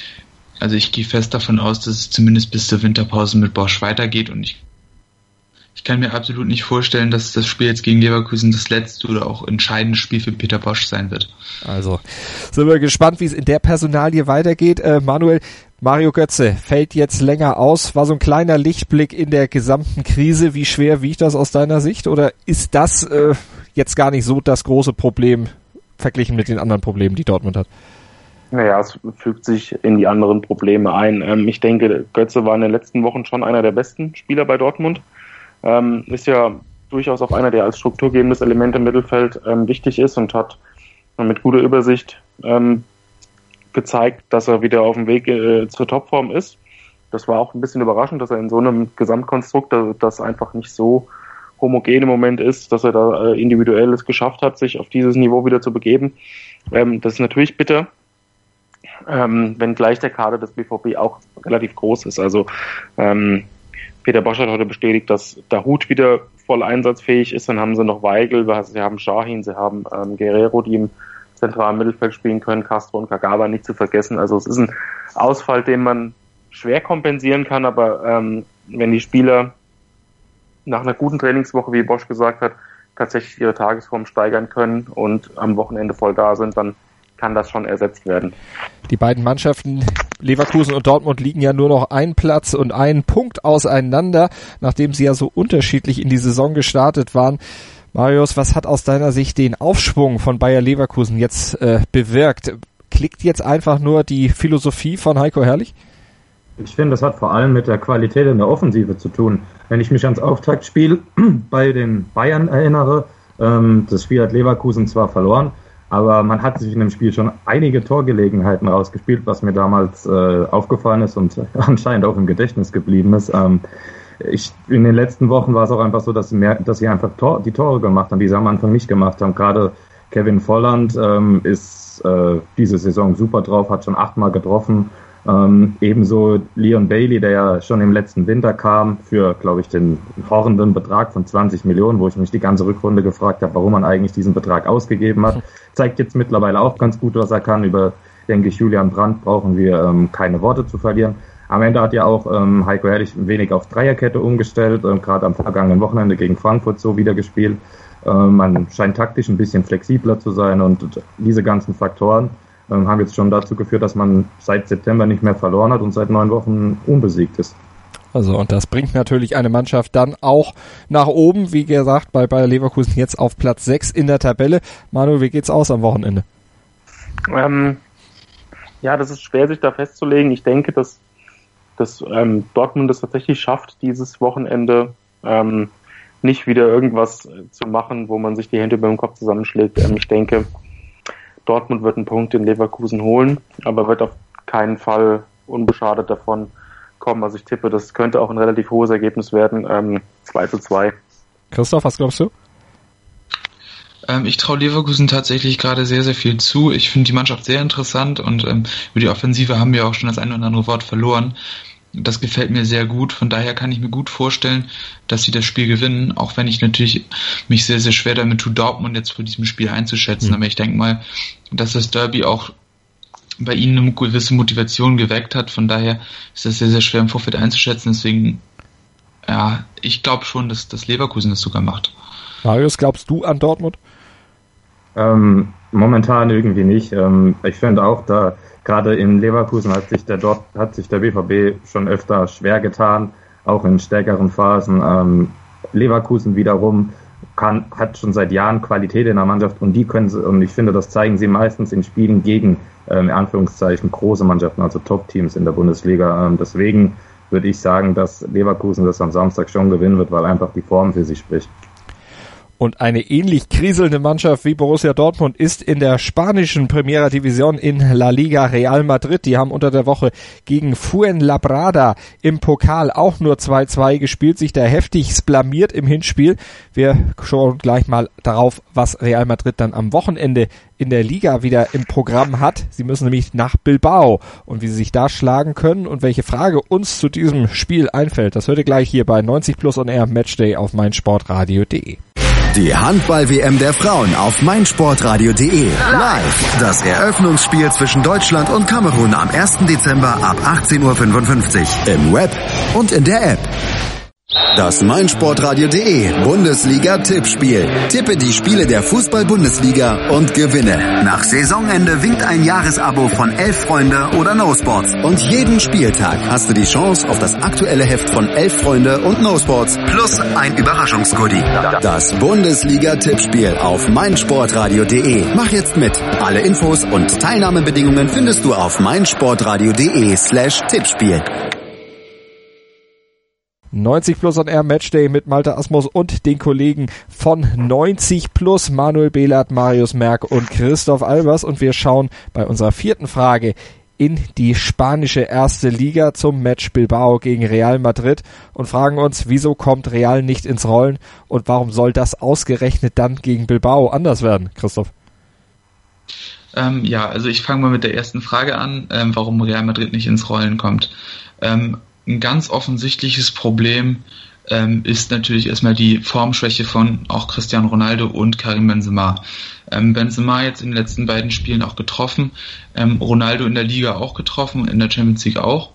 Also ich gehe fest davon aus, dass es zumindest bis zur Winterpause mit Bosz weitergeht und ich Ich kann mir absolut nicht vorstellen, dass das Spiel jetzt gegen Leverkusen das letzte oder auch entscheidende Spiel für Peter Bosz sein wird. Also sind wir gespannt, wie es in der Personalie weitergeht. Manuel, Mario Götze fällt jetzt länger aus. War so ein kleiner Lichtblick in der gesamten Krise. Wie schwer wiegt das aus deiner Sicht? Oder ist das jetzt gar nicht so das große Problem verglichen mit den anderen Problemen, die Dortmund hat? Naja, es fügt sich in die anderen Probleme ein. Ich denke, Götze war in den letzten Wochen schon einer der besten Spieler bei Dortmund. Ist ja durchaus auch einer, der als strukturgebendes Element im Mittelfeld wichtig ist und hat mit guter Übersicht gezeigt, dass er wieder auf dem Weg zur Topform ist. Das war auch ein bisschen überraschend, dass er in so einem Gesamtkonstrukt, das einfach nicht so homogen im Moment ist, dass er da individuell es geschafft hat, sich auf dieses Niveau wieder zu begeben. Das ist natürlich bitter, wenn gleich der Kader des BVB auch relativ groß ist. Also Peter Bosz hat heute bestätigt, dass Dahoud wieder voll einsatzfähig ist. Dann haben sie noch Weigl, sie haben Şahin, sie haben Guerrero, die im zentralen Mittelfeld spielen können, Castro und Kagawa nicht zu vergessen. Also es ist ein Ausfall, den man schwer kompensieren kann, aber wenn die Spieler nach einer guten Trainingswoche, wie Bosz gesagt hat, tatsächlich ihre Tagesform steigern können und am Wochenende voll da sind, dann kann das schon ersetzt werden. Die beiden Mannschaften Leverkusen und Dortmund liegen ja nur noch einen Platz und einen Punkt auseinander, nachdem sie ja so unterschiedlich in die Saison gestartet waren. Marius, was hat aus deiner Sicht den Aufschwung von Bayer Leverkusen jetzt bewirkt? Klickt jetzt einfach nur die Philosophie von Heiko Herrlich? Ich finde, das hat vor allem mit der Qualität in der Offensive zu tun. Wenn ich mich ans Auftaktspiel bei den Bayern erinnere, das Spiel hat Leverkusen zwar verloren, aber man hat sich in dem Spiel schon einige Torgelegenheiten rausgespielt, was mir damals aufgefallen ist und anscheinend auch im Gedächtnis geblieben ist. In den letzten Wochen war es auch einfach so, dass sie einfach die Tore gemacht haben, die sie am Anfang nicht gemacht haben. Gerade Kevin Volland ist diese Saison super drauf, hat schon 8-mal getroffen. Ebenso Leon Bailey, der ja schon im letzten Winter kam, für, glaube ich, den horrenden Betrag von 20 Millionen, wo ich mich die ganze Rückrunde gefragt habe, warum man eigentlich diesen Betrag ausgegeben hat. Zeigt jetzt mittlerweile auch ganz gut, was er kann. Über, denke ich, Julian Brandt brauchen wir keine Worte zu verlieren. Am Ende hat ja auch Heiko Herrlich ein wenig auf Dreierkette umgestellt, gerade am vergangenen Wochenende gegen Frankfurt so wieder gespielt. Man scheint taktisch ein bisschen flexibler zu sein und diese ganzen Faktoren haben jetzt schon dazu geführt, dass man seit September nicht mehr verloren hat und seit 9 Wochen unbesiegt ist. Also, und das bringt natürlich eine Mannschaft dann auch nach oben, wie gesagt, bei Bayer Leverkusen jetzt auf Platz 6 in der Tabelle. Manu, wie geht's aus am Wochenende? Ja, das ist schwer, sich da festzulegen. Ich denke, dass Dortmund es tatsächlich schafft, dieses Wochenende nicht wieder irgendwas zu machen, wo man sich die Hände über den Kopf zusammenschlägt. Ich denke, Dortmund wird einen Punkt in Leverkusen holen, aber wird auf keinen Fall unbeschadet davon kommen. Also ich tippe, das könnte auch ein relativ hohes Ergebnis werden, 2:2. Christoph, was glaubst du? Ich traue Leverkusen tatsächlich gerade sehr, sehr viel zu. Ich finde die Mannschaft sehr interessant und über die Offensive haben wir auch schon das ein oder andere Wort verloren. Das gefällt mir sehr gut. Von daher kann ich mir gut vorstellen, dass sie das Spiel gewinnen, auch wenn ich natürlich mich sehr, sehr schwer damit tue, Dortmund jetzt vor diesem Spiel einzuschätzen. Aber ich denke mal, dass das Derby auch bei ihnen eine gewisse Motivation geweckt hat. Von daher ist das sehr, sehr schwer im Vorfeld einzuschätzen. Deswegen, ja, ich glaube schon, dass Leverkusen das sogar macht. Marius, glaubst du an Dortmund? Momentan irgendwie nicht. Ich finde auch, da gerade in Leverkusen hat sich der BVB schon öfter schwer getan, auch in stärkeren Phasen. Leverkusen wiederum hat schon seit Jahren Qualität in der Mannschaft und und ich finde, das zeigen sie meistens in Spielen gegen, in Anführungszeichen, große Mannschaften, also Top-Teams in der Bundesliga. Deswegen würde ich sagen, dass Leverkusen das am Samstag schon gewinnen wird, weil einfach die Form für sich spricht. Und eine ähnlich kriselnde Mannschaft wie Borussia Dortmund ist in der spanischen Primera División in La Liga Real Madrid. Die haben unter der Woche gegen Fuenlabrada im Pokal auch nur 2:2 gespielt, sich da heftig blamiert im Hinspiel. Wir schauen gleich mal darauf, was Real Madrid dann am Wochenende in der Liga wieder im Programm hat. Sie müssen nämlich nach Bilbao und wie sie sich da schlagen können und welche Frage uns zu diesem Spiel einfällt, das hört ihr gleich hier bei 90 Plus on Air Matchday auf meinsportradio.de. Die Handball-WM der Frauen auf meinsportradio.de. Live. Das Eröffnungsspiel zwischen Deutschland und Kamerun am 1. Dezember ab 18:55 Uhr. Im Web und in der App. Das meinsportradio.de Bundesliga-Tippspiel. Tippe die Spiele der Fußball-Bundesliga und gewinne. Nach Saisonende winkt ein Jahresabo von 11 Freunde oder No Sports. Und jeden Spieltag hast du die Chance auf das aktuelle Heft von 11 Freunde und No Sports plus ein Überraschungsgoodie. Das Bundesliga-Tippspiel auf meinsportradio.de. Mach jetzt mit. Alle Infos und Teilnahmebedingungen findest du auf meinsportradio.de/Tippspiel. 90 Plus on Air Matchday mit Malte Asmus und den Kollegen von 90 Plus, Manuel Behlert, Marius Merck und Christoph Albers. Und wir schauen bei unserer 4. Frage in die spanische erste Liga zum Match Bilbao gegen Real Madrid und fragen uns, wieso kommt Real nicht ins Rollen und warum soll das ausgerechnet dann gegen Bilbao anders werden, Christoph? Also ich fange mal mit der ersten Frage an, warum Real Madrid nicht ins Rollen kommt. Ein ganz offensichtliches Problem ist natürlich erstmal die Formschwäche von auch Cristiano Ronaldo und Karim Benzema. Benzema jetzt in den letzten beiden Spielen auch getroffen, Ronaldo in der Liga auch getroffen, in der Champions League auch,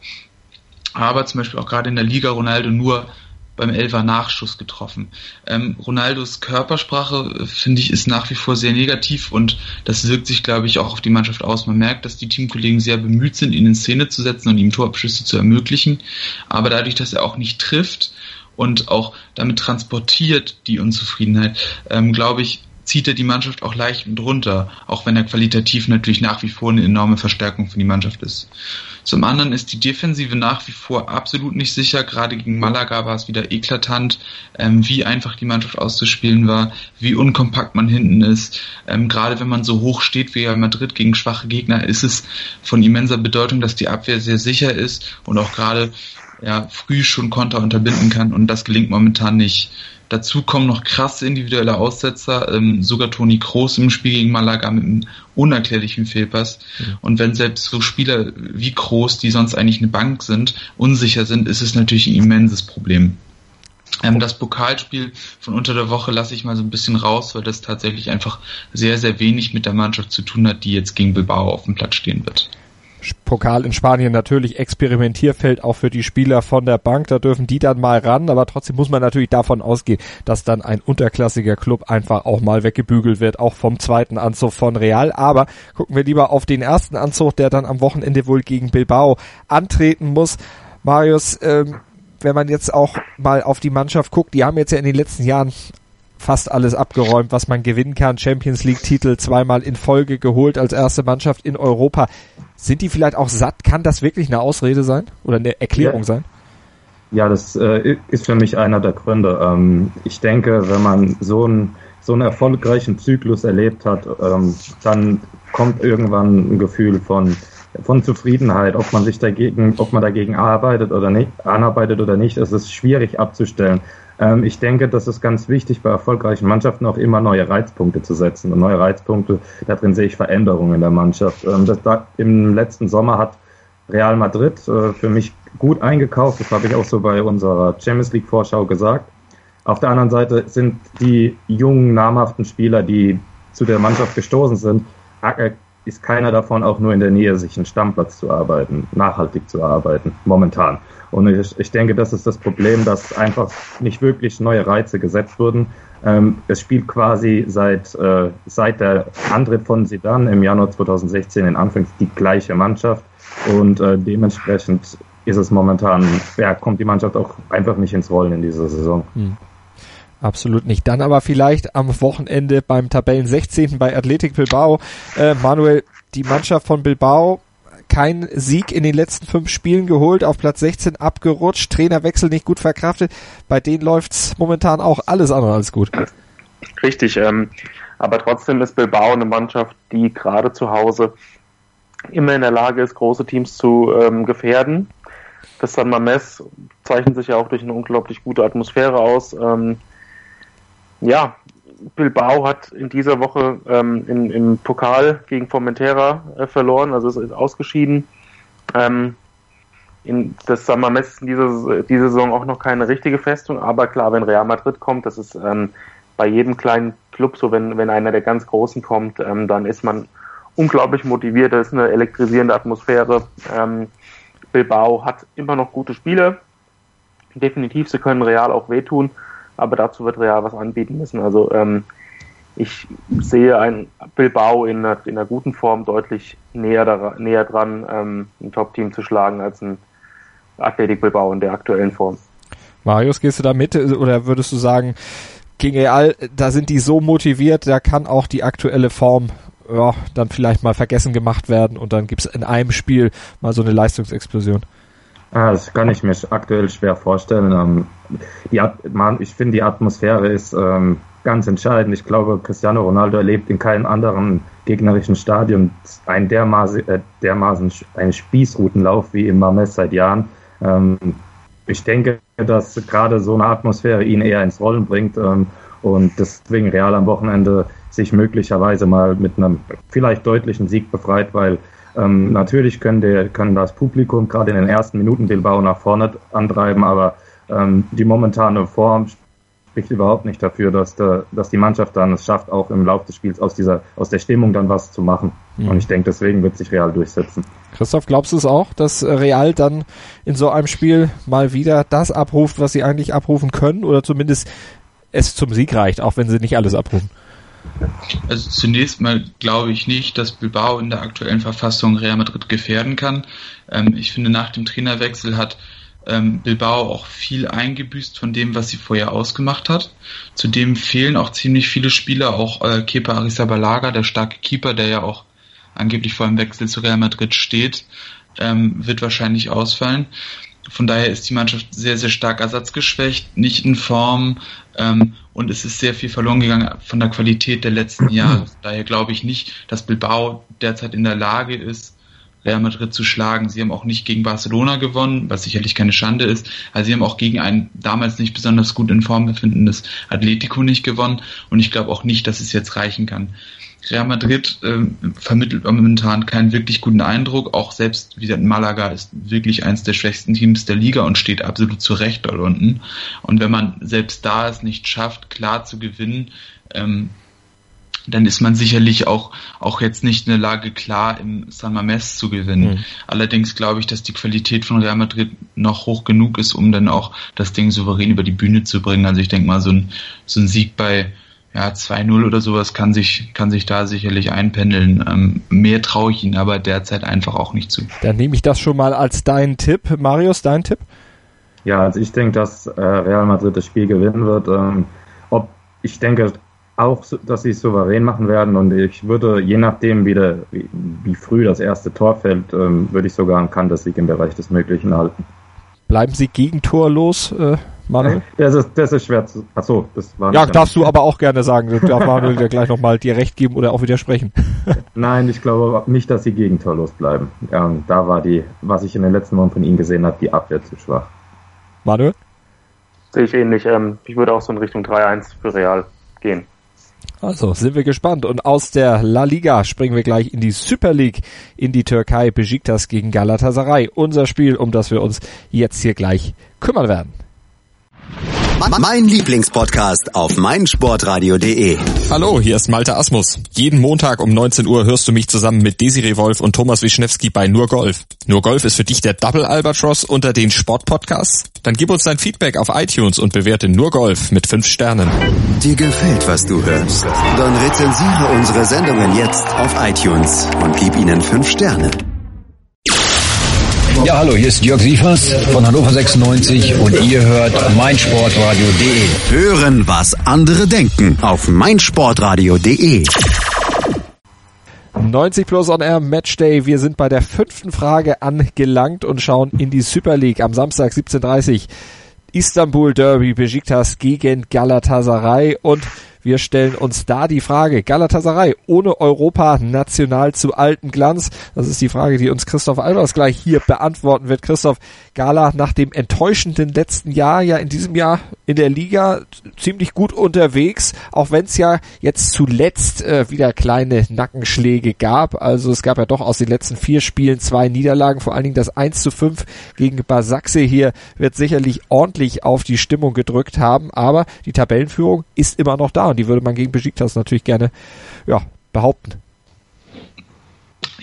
aber zum Beispiel auch gerade in der Liga Ronaldo nur beim 11er Nachschuss getroffen. Ronaldos Körpersprache, finde ich, ist nach wie vor sehr negativ und das wirkt sich, glaube ich, auch auf die Mannschaft aus. Man merkt, dass die Teamkollegen sehr bemüht sind, ihn in Szene zu setzen und ihm Torabschüsse zu ermöglichen, aber dadurch, dass er auch nicht trifft und auch damit transportiert die Unzufriedenheit, glaube ich, zieht er die Mannschaft auch leicht mit runter, auch wenn er qualitativ natürlich nach wie vor eine enorme Verstärkung für die Mannschaft ist. Zum anderen ist die Defensive nach wie vor absolut nicht sicher. Gerade gegen Malaga war es wieder eklatant, wie einfach die Mannschaft auszuspielen war, wie unkompakt man hinten ist. Gerade wenn man so hoch steht wie Real Madrid gegen schwache Gegner, ist es von immenser Bedeutung, dass die Abwehr sehr sicher ist und auch gerade früh schon Konter unterbinden kann und das gelingt momentan nicht. Dazu kommen noch krasse individuelle Aussetzer, sogar Toni Kroos im Spiel gegen Malaga mit einem unerklärlichen Fehlpass. Mhm. Und wenn selbst so Spieler wie Kroos, die sonst eigentlich eine Bank sind, unsicher sind, ist es natürlich ein immenses Problem. Das Pokalspiel von unter der Woche lasse ich mal so ein bisschen raus, weil das tatsächlich einfach sehr, sehr wenig mit der Mannschaft zu tun hat, die jetzt gegen Bilbao auf dem Platz stehen wird. Pokal in Spanien natürlich Experimentierfeld auch für die Spieler von der Bank, da dürfen die dann mal ran, aber trotzdem muss man natürlich davon ausgehen, dass dann ein unterklassiger Club einfach auch mal weggebügelt wird, auch vom zweiten Anzug von Real, aber gucken wir lieber auf den ersten Anzug, der dann am Wochenende wohl gegen Bilbao antreten muss. Marius, wenn man jetzt auch mal auf die Mannschaft guckt, die haben jetzt ja in den letzten Jahren fast alles abgeräumt, was man gewinnen kann. Champions League Titel zweimal in Folge geholt als erste Mannschaft in Europa. Sind die vielleicht auch satt? Kann das wirklich eine Ausrede sein oder eine Erklärung sein? Ja, das ist für mich einer der Gründe. Ich denke, wenn man so einen erfolgreichen Zyklus erlebt hat, dann kommt irgendwann ein Gefühl von Zufriedenheit, ob man dagegen anarbeitet oder nicht, es ist schwierig abzustellen. Ich denke, das ist ganz wichtig bei erfolgreichen Mannschaften auch immer neue Reizpunkte zu setzen. Und neue Reizpunkte, darin sehe ich Veränderungen in der Mannschaft. Im letzten Sommer hat Real Madrid für mich gut eingekauft. Das habe ich auch so bei unserer Champions League Vorschau gesagt. Auf der anderen Seite sind die jungen, namhaften Spieler, die zu der Mannschaft gestoßen sind, ist keiner davon auch nur in der Nähe, sich einen Stammplatz zu arbeiten, nachhaltig zu arbeiten, momentan. Und ich denke, das ist das Problem, dass einfach nicht wirklich neue Reize gesetzt wurden. Es spielt quasi seit der Antritt von Zidane im Januar 2016 in Anfang die gleiche Mannschaft und dementsprechend ist es momentan, kommt die Mannschaft auch einfach nicht ins Rollen in dieser Saison. Absolut nicht. Dann aber vielleicht am Wochenende beim Tabellen 16. bei Athletic Bilbao. Manuel, die Mannschaft von Bilbao, kein Sieg in den letzten 5 Spielen geholt, auf Platz 16 abgerutscht, Trainerwechsel nicht gut verkraftet. Bei denen läuft's momentan auch alles andere als gut. Richtig, aber trotzdem ist Bilbao eine Mannschaft, die gerade zu Hause immer in der Lage ist, große Teams zu gefährden. Das San Mamés zeichnet sich ja auch durch eine unglaublich gute Atmosphäre aus. Bilbao hat in dieser Woche im Pokal gegen Formentera verloren, also ist ausgeschieden. Das San Mamés ist in dieser Saison auch noch keine richtige Festung, aber klar, wenn Real Madrid kommt, das ist bei jedem kleinen Club so, wenn einer der ganz Großen kommt, dann ist man unglaublich motiviert, das ist eine elektrisierende Atmosphäre. Bilbao hat immer noch gute Spieler, definitiv, sie können Real auch wehtun, aber dazu wird Real was anbieten müssen. Also ich sehe ein Bilbao in einer guten Form deutlich näher dran, ein Top-Team zu schlagen als ein Athletic Bilbao in der aktuellen Form. Marius, gehst du da mit oder würdest du sagen, gegen Real, da sind die so motiviert, da kann auch die aktuelle Form dann vielleicht mal vergessen gemacht werden und dann gibt's in einem Spiel mal so eine Leistungsexplosion? Das kann ich mir aktuell schwer vorstellen. Ich finde, die Atmosphäre ist ganz entscheidend. Ich glaube, Cristiano Ronaldo erlebt in keinem anderen gegnerischen Stadion einen dermaßen einen Spießrutenlauf wie im Mames seit Jahren. Ich denke, dass gerade so eine Atmosphäre ihn eher ins Rollen bringt und deswegen Real am Wochenende sich möglicherweise mal mit einem vielleicht deutlichen Sieg befreit, weil natürlich kann das Publikum gerade in den ersten Minuten Bilbao nach vorne antreiben, aber die momentane Form spricht überhaupt nicht dafür, dass die Mannschaft dann es schafft, auch im Laufe des Spiels aus der Stimmung dann was zu machen. Mhm. Und ich denke, deswegen wird sich Real durchsetzen. Christoph, glaubst du es auch, dass Real dann in so einem Spiel mal wieder das abruft, was sie eigentlich abrufen können, oder zumindest es zum Sieg reicht, auch wenn sie nicht alles abrufen? Also zunächst mal glaube ich nicht, dass Bilbao in der aktuellen Verfassung Real Madrid gefährden kann. Ich finde, nach dem Trainerwechsel hat Bilbao auch viel eingebüßt von dem, was sie vorher ausgemacht hat. Zudem fehlen auch ziemlich viele Spieler, auch Kepa Arrizabalaga, der starke Keeper, der ja auch angeblich vor dem Wechsel zu Real Madrid steht, wird wahrscheinlich ausfallen. Von daher ist die Mannschaft sehr, sehr stark ersatzgeschwächt, nicht in Form, und es ist sehr viel verloren gegangen von der Qualität der letzten Jahre. Daher glaube ich nicht, dass Bilbao derzeit in der Lage ist, Real Madrid zu schlagen. Sie haben auch nicht gegen Barcelona gewonnen, was sicherlich keine Schande ist. Also sie haben auch gegen ein damals nicht besonders gut in Form befindendes Atletico nicht gewonnen. Und ich glaube auch nicht, dass es jetzt reichen kann. Real Madrid vermittelt momentan keinen wirklich guten Eindruck. Auch selbst wie Malaga ist wirklich eines der schwächsten Teams der Liga und steht absolut zu Recht dort unten. Und wenn man selbst da es nicht schafft, klar zu gewinnen, dann ist man sicherlich auch jetzt nicht in der Lage, klar im San Mamés zu gewinnen. Mhm. Allerdings glaube ich, dass die Qualität von Real Madrid noch hoch genug ist, um dann auch das Ding souverän über die Bühne zu bringen. Also ich denke mal, so ein Sieg bei 2-0 oder sowas kann sich da sicherlich einpendeln. Mehr traue ich ihnen aber derzeit einfach auch nicht zu. Dann nehme ich das schon mal als deinen Tipp. Marius, dein Tipp? Ja, also ich denke, dass Real Madrid das Spiel gewinnen wird. Ich denke auch, dass sie es souverän machen werden, und ich würde, je nachdem wie früh das erste Tor fällt, würde ich sogar einen Kantersieg im Bereich des Möglichen halten. Bleiben Sie gegentorlos, Manuel? Das ist schwer zu... Achso, das war... Ja, darfst du aber auch gerne sagen. Darf Manuel dir gleich nochmal dir recht geben oder auch widersprechen. Nein, ich glaube nicht, dass sie gegentorlos bleiben. Da war was ich in den letzten Wochen von ihnen gesehen habe, die Abwehr zu schwach. Manuel? Sehe ich ähnlich. Ich würde auch so in Richtung 3-1 für Real gehen. Also, sind wir gespannt. Und aus der La Liga springen wir gleich in die Super League, in die Türkei. Besiktas gegen Galatasaray. Unser Spiel, um das wir uns jetzt hier gleich kümmern werden. Mein Lieblingspodcast auf meinsportradio.de. Hallo, hier ist Malte Asmus. Jeden Montag um 19 Uhr hörst du mich zusammen mit Desiree Wolf und Thomas Wischnewski bei Nur Golf. Nur Golf ist für dich der Double Albatross unter den Sportpodcasts? Dann gib uns dein Feedback auf iTunes und bewerte Nur Golf mit 5 Sternen. Dir gefällt, was du hörst? Dann rezensiere unsere Sendungen jetzt auf iTunes und gib ihnen 5 Sterne. Ja, hallo, hier ist Jörg Sievers von Hannover 96 und ihr hört meinsportradio.de. Hören, was andere denken auf meinsportradio.de. 90 Plus on Air Matchday. Wir sind bei der 5. Frage angelangt und schauen in die Super League am Samstag 17:30 Uhr. Istanbul Derby, Besiktas gegen Galatasaray, und wir stellen uns da die Frage, Galatasaray ohne Europa national zu alten Glanz? Das ist die Frage, die uns Christoph Albers gleich hier beantworten wird. Christoph, Gala nach dem enttäuschenden letzten Jahr, ja in diesem Jahr in der Liga ziemlich gut unterwegs, auch wenn es ja jetzt zuletzt wieder kleine Nackenschläge gab. Also es gab ja doch aus den letzten 4 Spielen 2 Niederlagen, vor allen Dingen das 1:5 gegen Başakşehir hier wird sicherlich ordentlich auf die Stimmung gedrückt haben, aber die Tabellenführung ist immer noch da. Die würde man gegen Besiktas natürlich gerne behaupten.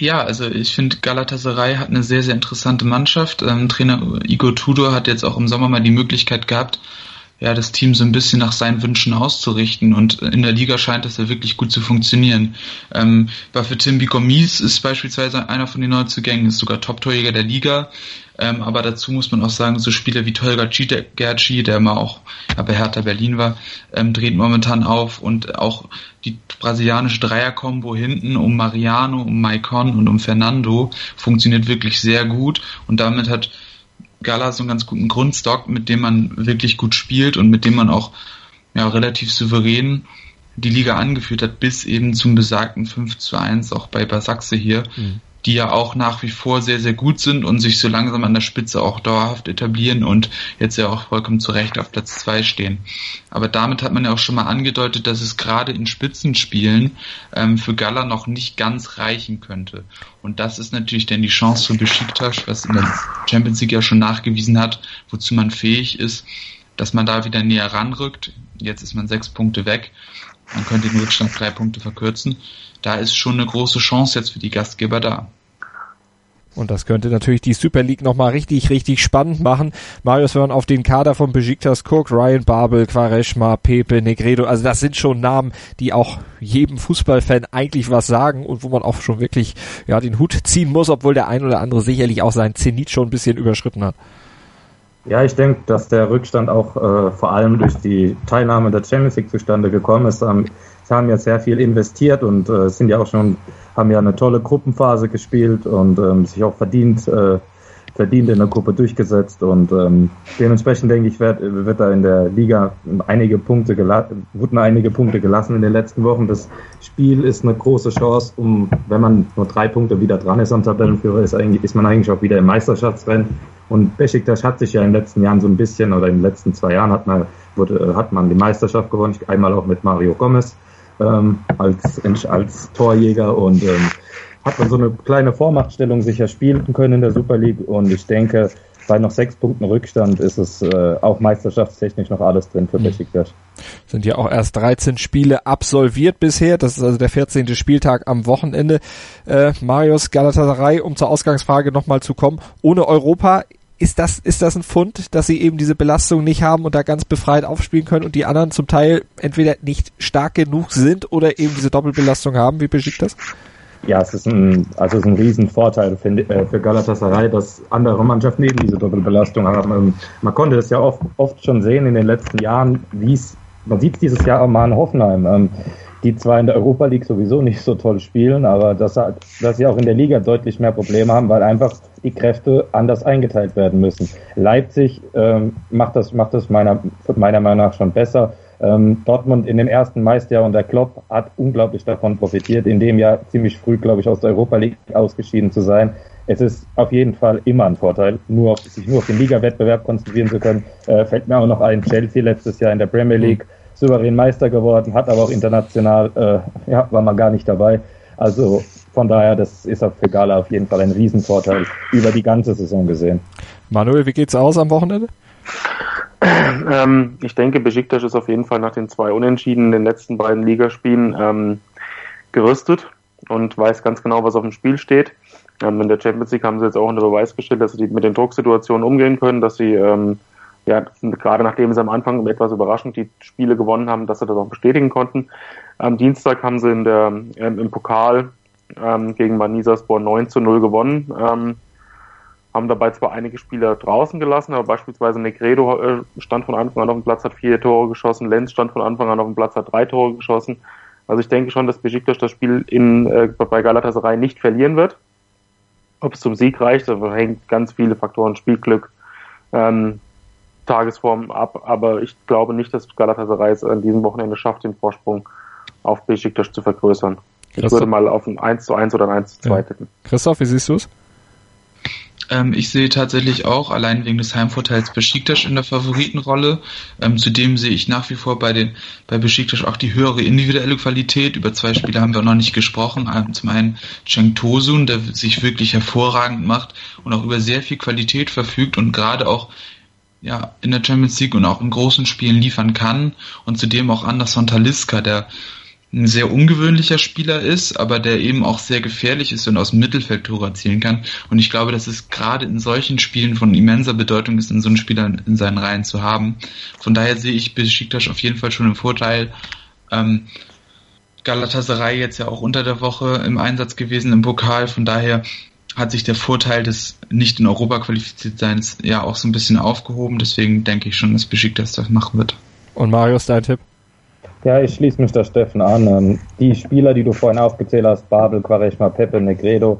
Ja, also ich finde, Galatasaray hat eine sehr, sehr interessante Mannschaft. Trainer Igor Tudor hat jetzt auch im Sommer mal die Möglichkeit gehabt, ja, das Team so ein bisschen nach seinen Wünschen auszurichten, und in der Liga scheint das ja wirklich gut zu funktionieren. Bafétimbi Gomis ist beispielsweise einer von den Neuzugängen, ist sogar Top-Torjäger der Liga, aber dazu muss man auch sagen, so Spieler wie Tolga Cigerci, der mal auch bei Hertha Berlin war, dreht momentan auf, und auch die brasilianische Dreier-Kombo hinten um Mariano, um Maicon und um Fernando funktioniert wirklich sehr gut, und damit hat Gala so einen ganz guten Grundstock, mit dem man wirklich gut spielt und mit dem man auch relativ souverän die Liga angeführt hat, bis eben zum besagten 5:1 auch bei Basaksehir hier, die ja auch nach wie vor sehr, sehr gut sind und sich so langsam an der Spitze auch dauerhaft etablieren und jetzt ja auch vollkommen zu Recht auf Platz 2 stehen. Aber damit hat man ja auch schon mal angedeutet, dass es gerade in Spitzenspielen für Gala noch nicht ganz reichen könnte. Und das ist natürlich dann die Chance für Besiktas, was in der Champions League ja schon nachgewiesen hat, wozu man fähig ist, dass man da wieder näher ranrückt. Jetzt ist man 6 Punkte weg. Man könnte den Rückstand 3 Punkte verkürzen. Da ist schon eine große Chance jetzt für die Gastgeber da. Und das könnte natürlich die Super League nochmal richtig, richtig spannend machen. Marius, wenn man auf den Kader von Besiktas guckt, Ryan Babel, Quaresma, Pepe, Negredo, also das sind schon Namen, die auch jedem Fußballfan eigentlich was sagen und wo man auch schon wirklich den Hut ziehen muss, obwohl der ein oder andere sicherlich auch seinen Zenit schon ein bisschen überschritten hat. Ja, ich denke, dass der Rückstand auch vor allem durch die Teilnahme der Champions League zustande gekommen ist. Sie haben ja sehr viel investiert und sind ja auch schon, haben ja eine tolle Gruppenphase gespielt und sich auch verdient in der Gruppe durchgesetzt, und dementsprechend denke ich, wird da in der Liga wurden einige Punkte gelassen in den letzten Wochen. Das Spiel ist eine große Chance, wenn man nur 3 Punkte wieder dran ist am Tabellenführer, ist man eigentlich auch wieder im Meisterschaftsrennen. Und Besiktas hat sich ja in den letzten Jahren so ein bisschen, oder in den letzten 2 Jahren hat man die Meisterschaft gewonnen, einmal auch mit Mario Gomez als Torjäger, und hat man so eine kleine Vormachtstellung sicher spielen können in der Super League, und ich denke, bei noch 6 Punkten Rückstand ist es auch meisterschaftstechnisch noch alles drin für Besiktas. Sind ja auch erst 13 Spiele absolviert bisher, das ist also der 14. Spieltag am Wochenende. Marius, Galatasaray, um zur Ausgangsfrage nochmal zu kommen, ohne Europa, ist das ein Fund, dass sie eben diese Belastung nicht haben und da ganz befreit aufspielen können und die anderen zum Teil entweder nicht stark genug sind oder eben diese Doppelbelastung haben? Wie Besiktas? Ja, es ist ein Riesenvorteil für Galatasaray, dass andere Mannschaften eben diese Doppelbelastung haben. Man konnte es ja oft schon sehen in den letzten Jahren, man sieht es dieses Jahr auch mal in Hoffenheim, die zwar in der Europa League sowieso nicht so toll spielen, aber dass sie auch in der Liga deutlich mehr Probleme haben, weil einfach die Kräfte anders eingeteilt werden müssen. Leipzig macht das meiner Meinung nach schon besser. Dortmund in dem ersten Meisterjahr unter Klopp hat unglaublich davon profitiert, in dem Jahr ziemlich früh, glaube ich, aus der Europa League ausgeschieden zu sein. Es ist auf jeden Fall immer ein Vorteil, sich nur auf den Liga-Wettbewerb konzentrieren zu können. Fällt mir auch noch ein, Chelsea letztes Jahr in der Premier League souverän Meister geworden, hat aber auch international, war man gar nicht dabei. Also von daher, das ist auch für Gala auf jeden Fall ein Riesenvorteil über die ganze Saison gesehen. Manuel, wie geht's aus am Wochenende? Ich denke, Besiktas ist auf jeden Fall nach den 2 Unentschieden in den letzten beiden Ligaspielen gerüstet und weiß ganz genau, was auf dem Spiel steht. In der Champions League haben sie jetzt auch unter Beweis gestellt, dass sie mit den Drucksituationen umgehen können, dass sie gerade nachdem sie am Anfang etwas überraschend die Spiele gewonnen haben, dass sie das auch bestätigen konnten. Am Dienstag haben sie im Pokal gegen Manisaspor 9:0 gewonnen. Haben dabei zwar einige Spieler draußen gelassen, aber beispielsweise Negredo stand von Anfang an auf dem Platz, hat 4 Tore geschossen, Lenz stand von Anfang an auf dem Platz, hat 3 Tore geschossen. Also ich denke schon, dass Besiktas das Spiel bei Galatasaray nicht verlieren wird. Ob es zum Sieg reicht, da hängt ganz viele Faktoren, Spielglück, Tagesform ab, aber ich glaube nicht, dass Galatasaray es an diesem Wochenende schafft, den Vorsprung auf Besiktas zu vergrößern. Ich würde mal auf ein 1:1 oder ein 1:2 tippen. Christoph, wie siehst du es? Ich sehe tatsächlich auch, allein wegen des Heimvorteils, Besiktas in der Favoritenrolle. Zudem sehe ich nach wie vor bei Besiktas auch die höhere individuelle Qualität. Über 2 Spieler haben wir noch nicht gesprochen. Zum einen Cenk Tosun, der sich wirklich hervorragend macht und auch über sehr viel Qualität verfügt und gerade auch in der Champions League und auch in großen Spielen liefern kann. Und zudem auch Anderson Talisca, der ein sehr ungewöhnlicher Spieler ist, aber der eben auch sehr gefährlich ist und aus dem Mittelfeld Tore erzielen kann. Und ich glaube, dass es gerade in solchen Spielen von immenser Bedeutung ist, so einen Spieler in seinen Reihen zu haben. Von daher sehe ich Besiktas auf jeden Fall schon im Vorteil. Galatasaray jetzt ja auch unter der Woche im Einsatz gewesen im Pokal. Von daher hat sich der Vorteil des nicht in Europa qualifiziert Seins ja auch so ein bisschen aufgehoben. Deswegen denke ich schon, dass Besiktas das machen wird. Und Marius, dein Tipp? Ja, ich schließe mich da Steffen an. Die Spieler, die du vorhin aufgezählt hast, Babel, Quaresma, Pepe, Negredo,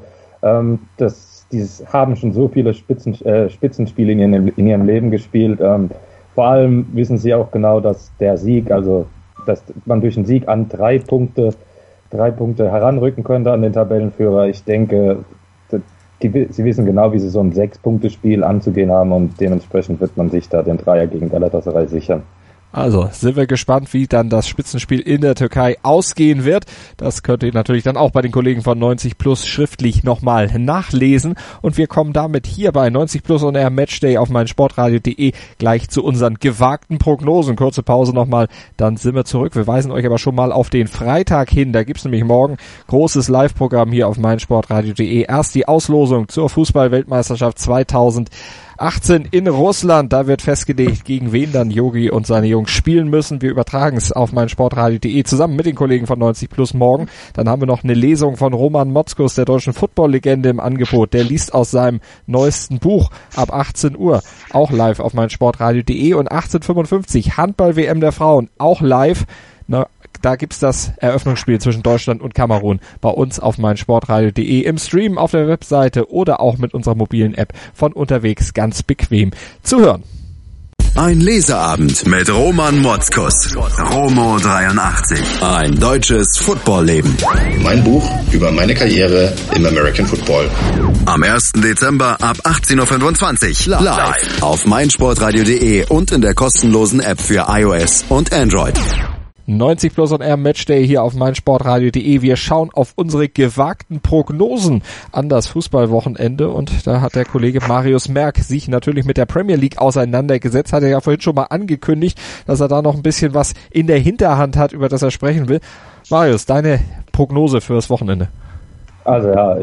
die haben schon so viele Spitzenspiele in ihrem Leben gespielt. Vor allem wissen sie auch genau, dass der Sieg, also dass man durch den Sieg an 3 Punkte heranrücken könnte an den Tabellenführer. Ich denke, sie wissen genau, wie sie so ein 6-Punkte-Spiel anzugehen haben und dementsprechend wird man sich da den Dreier gegen Galatasaray sichern. Also sind wir gespannt, wie dann das Spitzenspiel in der Türkei ausgehen wird. Das könnt ihr natürlich dann auch bei den Kollegen von 90 Plus schriftlich nochmal nachlesen. Und wir kommen damit hier bei 90 Plus und Matchday auf meinsportradio.de gleich zu unseren gewagten Prognosen. Kurze Pause nochmal, dann sind wir zurück. Wir weisen euch aber schon mal auf den Freitag hin. Da gibt's nämlich morgen großes Live-Programm hier auf meinsportradio.de. Erst die Auslosung zur Fußball-Weltmeisterschaft 2018 in Russland. Da wird festgelegt, gegen wen dann Yogi und seine Jungs spielen müssen. Wir übertragen es auf meinsportradio.de zusammen mit den Kollegen von 90 Plus morgen. Dann haben wir noch eine Lesung von Roman Motzkus, der deutschen Football-Legende, im Angebot. Der liest aus seinem neuesten Buch ab 18 Uhr, auch live auf meinsportradio.de. Und 18:55 Handball-WM der Frauen, auch live. Da gibt's das Eröffnungsspiel zwischen Deutschland und Kamerun bei uns auf meinsportradio.de im Stream auf der Webseite oder auch mit unserer mobilen App von unterwegs ganz bequem zu hören. Ein Leseabend mit Roman Motzkus. Romo 83. Ein deutsches Footballleben. Mein Buch über meine Karriere im American Football. Am 1. Dezember ab 18:25 Uhr live auf meinsportradio.de und in der kostenlosen App für iOS und Android. 90 Plus und Matchday hier auf meinsportradio.de. Wir schauen auf unsere gewagten Prognosen an das Fußballwochenende und da hat der Kollege Marius Merck sich natürlich mit der Premier League auseinandergesetzt. Hat er ja vorhin schon mal angekündigt, dass er da noch ein bisschen was in der Hinterhand hat, über das er sprechen will. Marius, deine Prognose für das Wochenende? Also ja,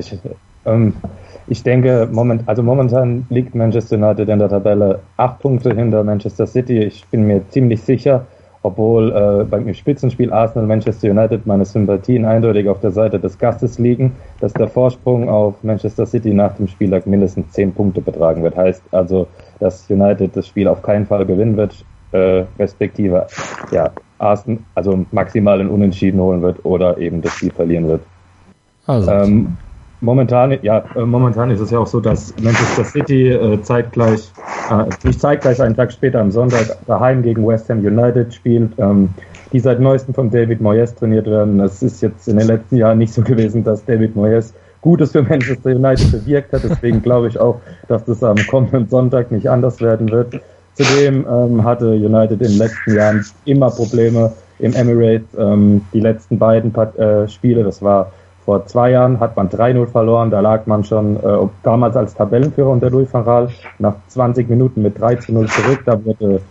ich denke, momentan liegt Manchester United in der Tabelle 8 Punkte hinter Manchester City. Ich bin mir ziemlich sicher, obwohl beim Spitzenspiel Arsenal-Manchester United meine Sympathien eindeutig auf der Seite des Gastes liegen, dass der Vorsprung auf Manchester City nach dem Spieltag mindestens 10 Punkte betragen wird. Heißt also, dass United das Spiel auf keinen Fall gewinnen wird, respektive Arsenal also maximal ein Unentschieden holen wird oder eben das Spiel verlieren wird. Also. Momentan ist es ja auch so, dass Manchester City zeitgleich einen Tag später am Sonntag daheim gegen West Ham United spielt, die seit neuestem von David Moyes trainiert werden. Es ist jetzt in den letzten Jahren nicht so gewesen, dass David Moyes Gutes für Manchester United bewirkt hat. Deswegen glaube ich auch, dass das am kommenden Sonntag nicht anders werden wird. Zudem hatte United in den letzten Jahren immer Probleme im Emirates. Die letzten beiden Spiele, das war vor 2 Jahren, hat man 3-0 verloren. Da lag man schon damals als Tabellenführer unter Louis van Gaal nach 20 Minuten mit 3-0 zurück. Da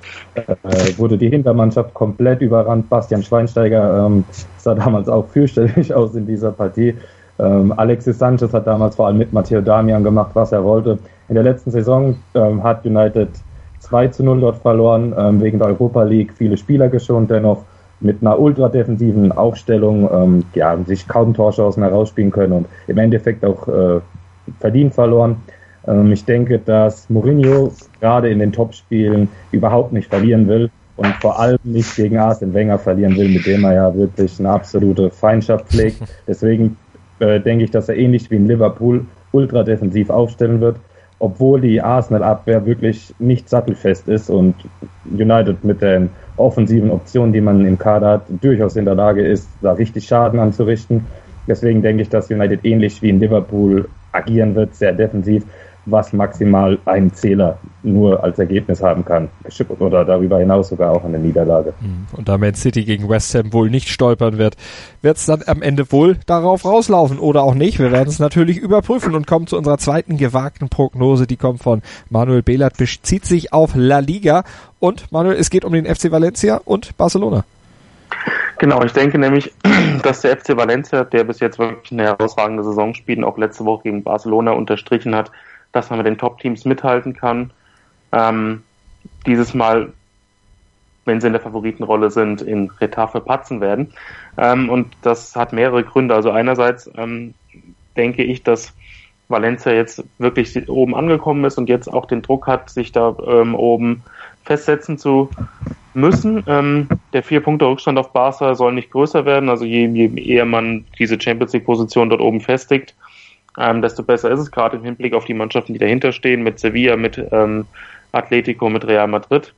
wurde die Hintermannschaft komplett überrannt. Bastian Schweinsteiger sah damals auch fürchterlich aus in dieser Partie. Alexis Sanchez hat damals vor allem mit Matteo Darmian gemacht, was er wollte. In der letzten Saison hat United 2-0 dort verloren, wegen der Europa League viele Spieler geschont, dennoch mit einer ultradefensiven Aufstellung sich kaum Torchancen herausspielen können und im Endeffekt auch verdient verloren. Ich denke, dass Mourinho gerade in den Topspielen überhaupt nicht verlieren will und vor allem nicht gegen Arsene Wenger verlieren will, mit dem er ja wirklich eine absolute Feindschaft pflegt. Deswegen denke ich, dass er ähnlich wie in Liverpool ultradefensiv aufstellen wird, obwohl die Arsenal-Abwehr wirklich nicht sattelfest ist und United mit den offensiven Optionen, die man im Kader hat, durchaus in der Lage ist, da richtig Schaden anzurichten. Deswegen denke ich, dass United ähnlich wie in Liverpool agieren wird, sehr defensiv, was maximal einen Zähler nur als Ergebnis haben kann. Oder darüber hinaus sogar auch eine Niederlage. Und da Man City gegen West Ham wohl nicht stolpern wird es dann am Ende wohl darauf rauslaufen oder auch nicht. Wir werden es natürlich überprüfen und kommen zu unserer zweiten gewagten Prognose. Die kommt von Manuel Behlert, bezieht sich auf La Liga. Und Manuel, es geht um den FC Valencia und Barcelona. Genau, ich denke nämlich, dass der FC Valencia, der bis jetzt wirklich eine herausragende Saison spielt und auch letzte Woche gegen Barcelona unterstrichen hat, dass man mit den Top-Teams mithalten kann. Dieses Mal, wenn sie in der Favoritenrolle sind, in Getafe patzen werden. Und das hat mehrere Gründe. Also einerseits denke ich, dass Valencia jetzt wirklich oben angekommen ist und jetzt auch den Druck hat, sich da oben festsetzen zu müssen. Der 4-Punkte-Rückstand auf Barca soll nicht größer werden. Also je eher man diese Champions-League-Position dort oben festigt, desto besser ist es, gerade im Hinblick auf die Mannschaften, die dahinter stehen, mit Sevilla, mit Atletico, mit Real Madrid.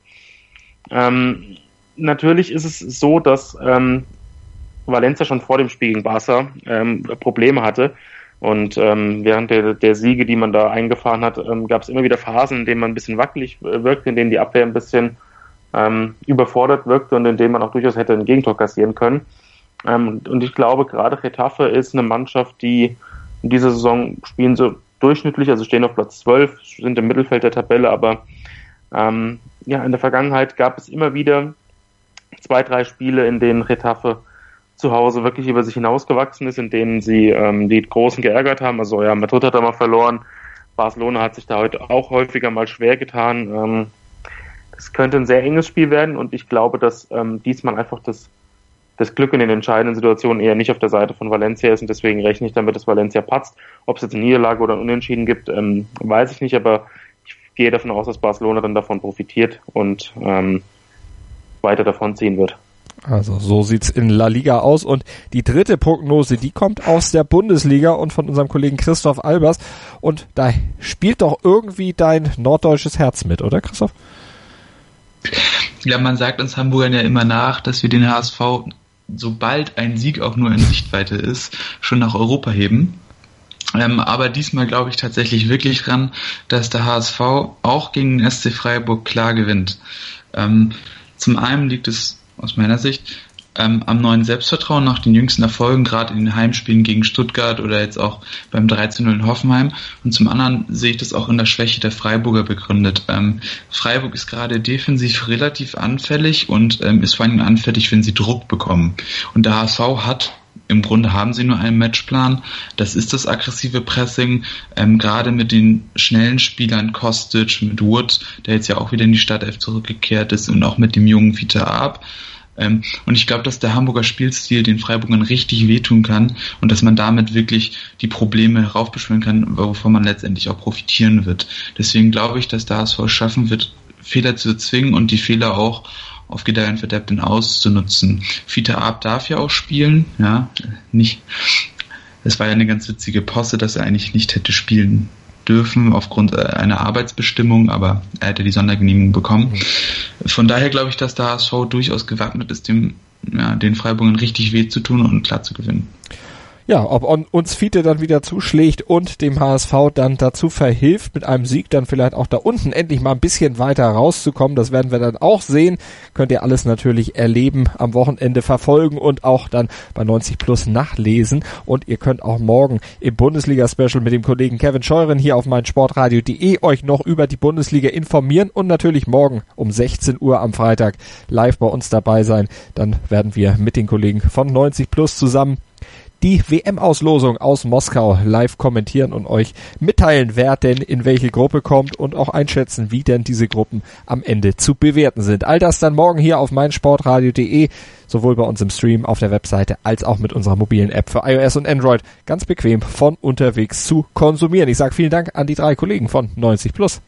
Natürlich ist es so, dass Valencia schon vor dem Spiel gegen Barca Probleme hatte. Und während der Siege, die man da eingefahren hat, gab es immer wieder Phasen, in denen man ein bisschen wackelig wirkte, in denen die Abwehr ein bisschen überfordert wirkte und in denen man auch durchaus hätte ein Gegentor kassieren können. Und ich glaube, gerade Getafe ist eine Mannschaft, die in dieser Saison spielen so durchschnittlich, also stehen auf Platz 12, sind im Mittelfeld der Tabelle, aber in der Vergangenheit gab es immer wieder 2-3 Spiele, in denen Getafe zu Hause wirklich über sich hinausgewachsen ist, in denen sie die Großen geärgert haben. Also ja, Madrid hat da mal verloren, Barcelona hat sich da heute auch häufiger mal schwer getan. Es könnte ein sehr enges Spiel werden und ich glaube, dass diesmal einfach das Glück in den entscheidenden Situationen eher nicht auf der Seite von Valencia ist und deswegen rechne ich damit, dass Valencia patzt. Ob es jetzt eine Niederlage oder ein Unentschieden gibt, weiß ich nicht, aber ich gehe davon aus, dass Barcelona dann davon profitiert und weiter davon ziehen wird. Also so sieht's in La Liga aus und die dritte Prognose, die kommt aus der Bundesliga und von unserem Kollegen Christoph Albers und da spielt doch irgendwie dein norddeutsches Herz mit, oder Christoph? Ja, man sagt uns Hamburgern ja immer nach, dass wir den HSV, sobald ein Sieg auch nur in Sichtweite ist, schon nach Europa heben. Aber diesmal glaube ich tatsächlich wirklich dran, dass der HSV auch gegen den SC Freiburg klar gewinnt. Zum einen liegt es aus meiner Sicht am neuen Selbstvertrauen nach den jüngsten Erfolgen, gerade in den Heimspielen gegen Stuttgart oder jetzt auch beim 3:0 in Hoffenheim. Und zum anderen sehe ich das auch in der Schwäche der Freiburger begründet. Freiburg ist gerade defensiv relativ anfällig und ist vor allem anfällig, wenn sie Druck bekommen. Und der HSV im Grunde haben sie nur einen Matchplan. Das ist das aggressive Pressing, gerade mit den schnellen Spielern Kostic, mit Wood, der jetzt ja auch wieder in die Startelf zurückgekehrt ist und auch mit dem jungen Vita Ab. Und ich glaube, dass der Hamburger Spielstil den Freiburgern richtig wehtun kann und dass man damit wirklich die Probleme heraufbeschwören kann, wovon man letztendlich auch profitieren wird. Deswegen glaube ich, dass der HSV schaffen wird, Fehler zu zwingen und die Fehler auch auf Gedeih und Verderb denn auszunutzen. Vita Ab darf ja auch spielen, ja, nicht. Es war ja eine ganz witzige Posse, dass er eigentlich nicht hätte spielen dürfen aufgrund einer Arbeitsbestimmung, aber er hätte die Sondergenehmigung bekommen. Von daher glaube ich, dass der HSV durchaus gewappnet ist, den Freiburgern richtig weh zu tun und klar zu gewinnen. Ja, ob uns Fiete dann wieder zuschlägt und dem HSV dann dazu verhilft, mit einem Sieg dann vielleicht auch da unten endlich mal ein bisschen weiter rauszukommen, das werden wir dann auch sehen. Könnt ihr alles natürlich erleben, am Wochenende verfolgen und auch dann bei 90 Plus nachlesen. Und ihr könnt auch morgen im Bundesliga-Special mit dem Kollegen Kevin Scheuren hier auf meinsportradio.de euch noch über die Bundesliga informieren und natürlich morgen um 16 Uhr am Freitag live bei uns dabei sein. Dann werden wir mit den Kollegen von 90 Plus zusammen die WM-Auslosung aus Moskau live kommentieren und euch mitteilen, wer denn in welche Gruppe kommt und auch einschätzen, wie denn diese Gruppen am Ende zu bewerten sind. All das dann morgen hier auf meinsportradio.de, sowohl bei uns im Stream auf der Webseite als auch mit unserer mobilen App für iOS und Android ganz bequem von unterwegs zu konsumieren. Ich sage vielen Dank an die 3 Kollegen von 90 Plus.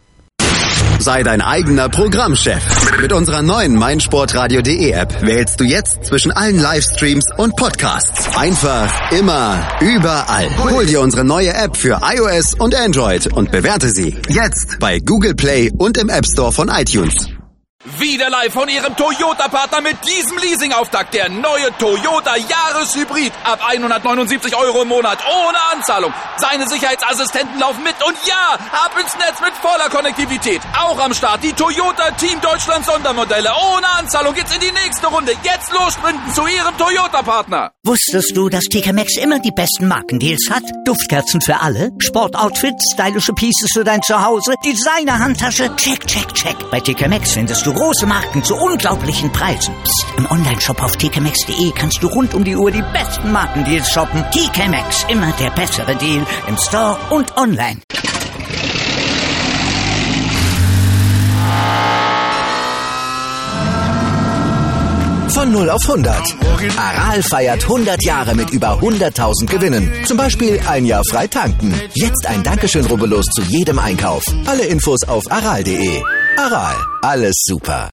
Sei dein eigener Programmchef. Mit unserer neuen meinsportradio.de App wählst du jetzt zwischen allen Livestreams und Podcasts. Einfach, immer, überall. Hol dir unsere neue App für iOS und Android und bewerte sie jetzt bei Google Play und im App Store von iTunes. Wieder live von Ihrem Toyota-Partner mit diesem Leasing-Auftakt. Der neue Toyota Jahreshybrid. Ab 179 € im Monat. Ohne Anzahlung. Seine Sicherheitsassistenten laufen mit. Und ja, ab ins Netz mit voller Konnektivität. Auch am Start die Toyota Team Deutschland Sondermodelle. Ohne Anzahlung geht's in die nächste Runde. Jetzt los sprinten zu Ihrem Toyota-Partner. Wusstest du, dass TK Maxx immer die besten Markendeals hat? Duftkerzen für alle, Sportoutfits, stylische Pieces für dein Zuhause, Designer-Handtasche, check, check, check. Bei TK Maxx findest du große Marken zu unglaublichen Preisen. Psst. Im Onlineshop auf tkmaxx.de kannst du rund um die Uhr die besten Markendeals shoppen. TK Maxx, immer der bessere Deal im Store und online. Von 0 auf 100. Aral feiert 100 Jahre mit über 100.000 Gewinnen. Zum Beispiel ein Jahr frei tanken. Jetzt ein Dankeschön, rubbellos zu jedem Einkauf. Alle Infos auf aral.de. Aral, alles super.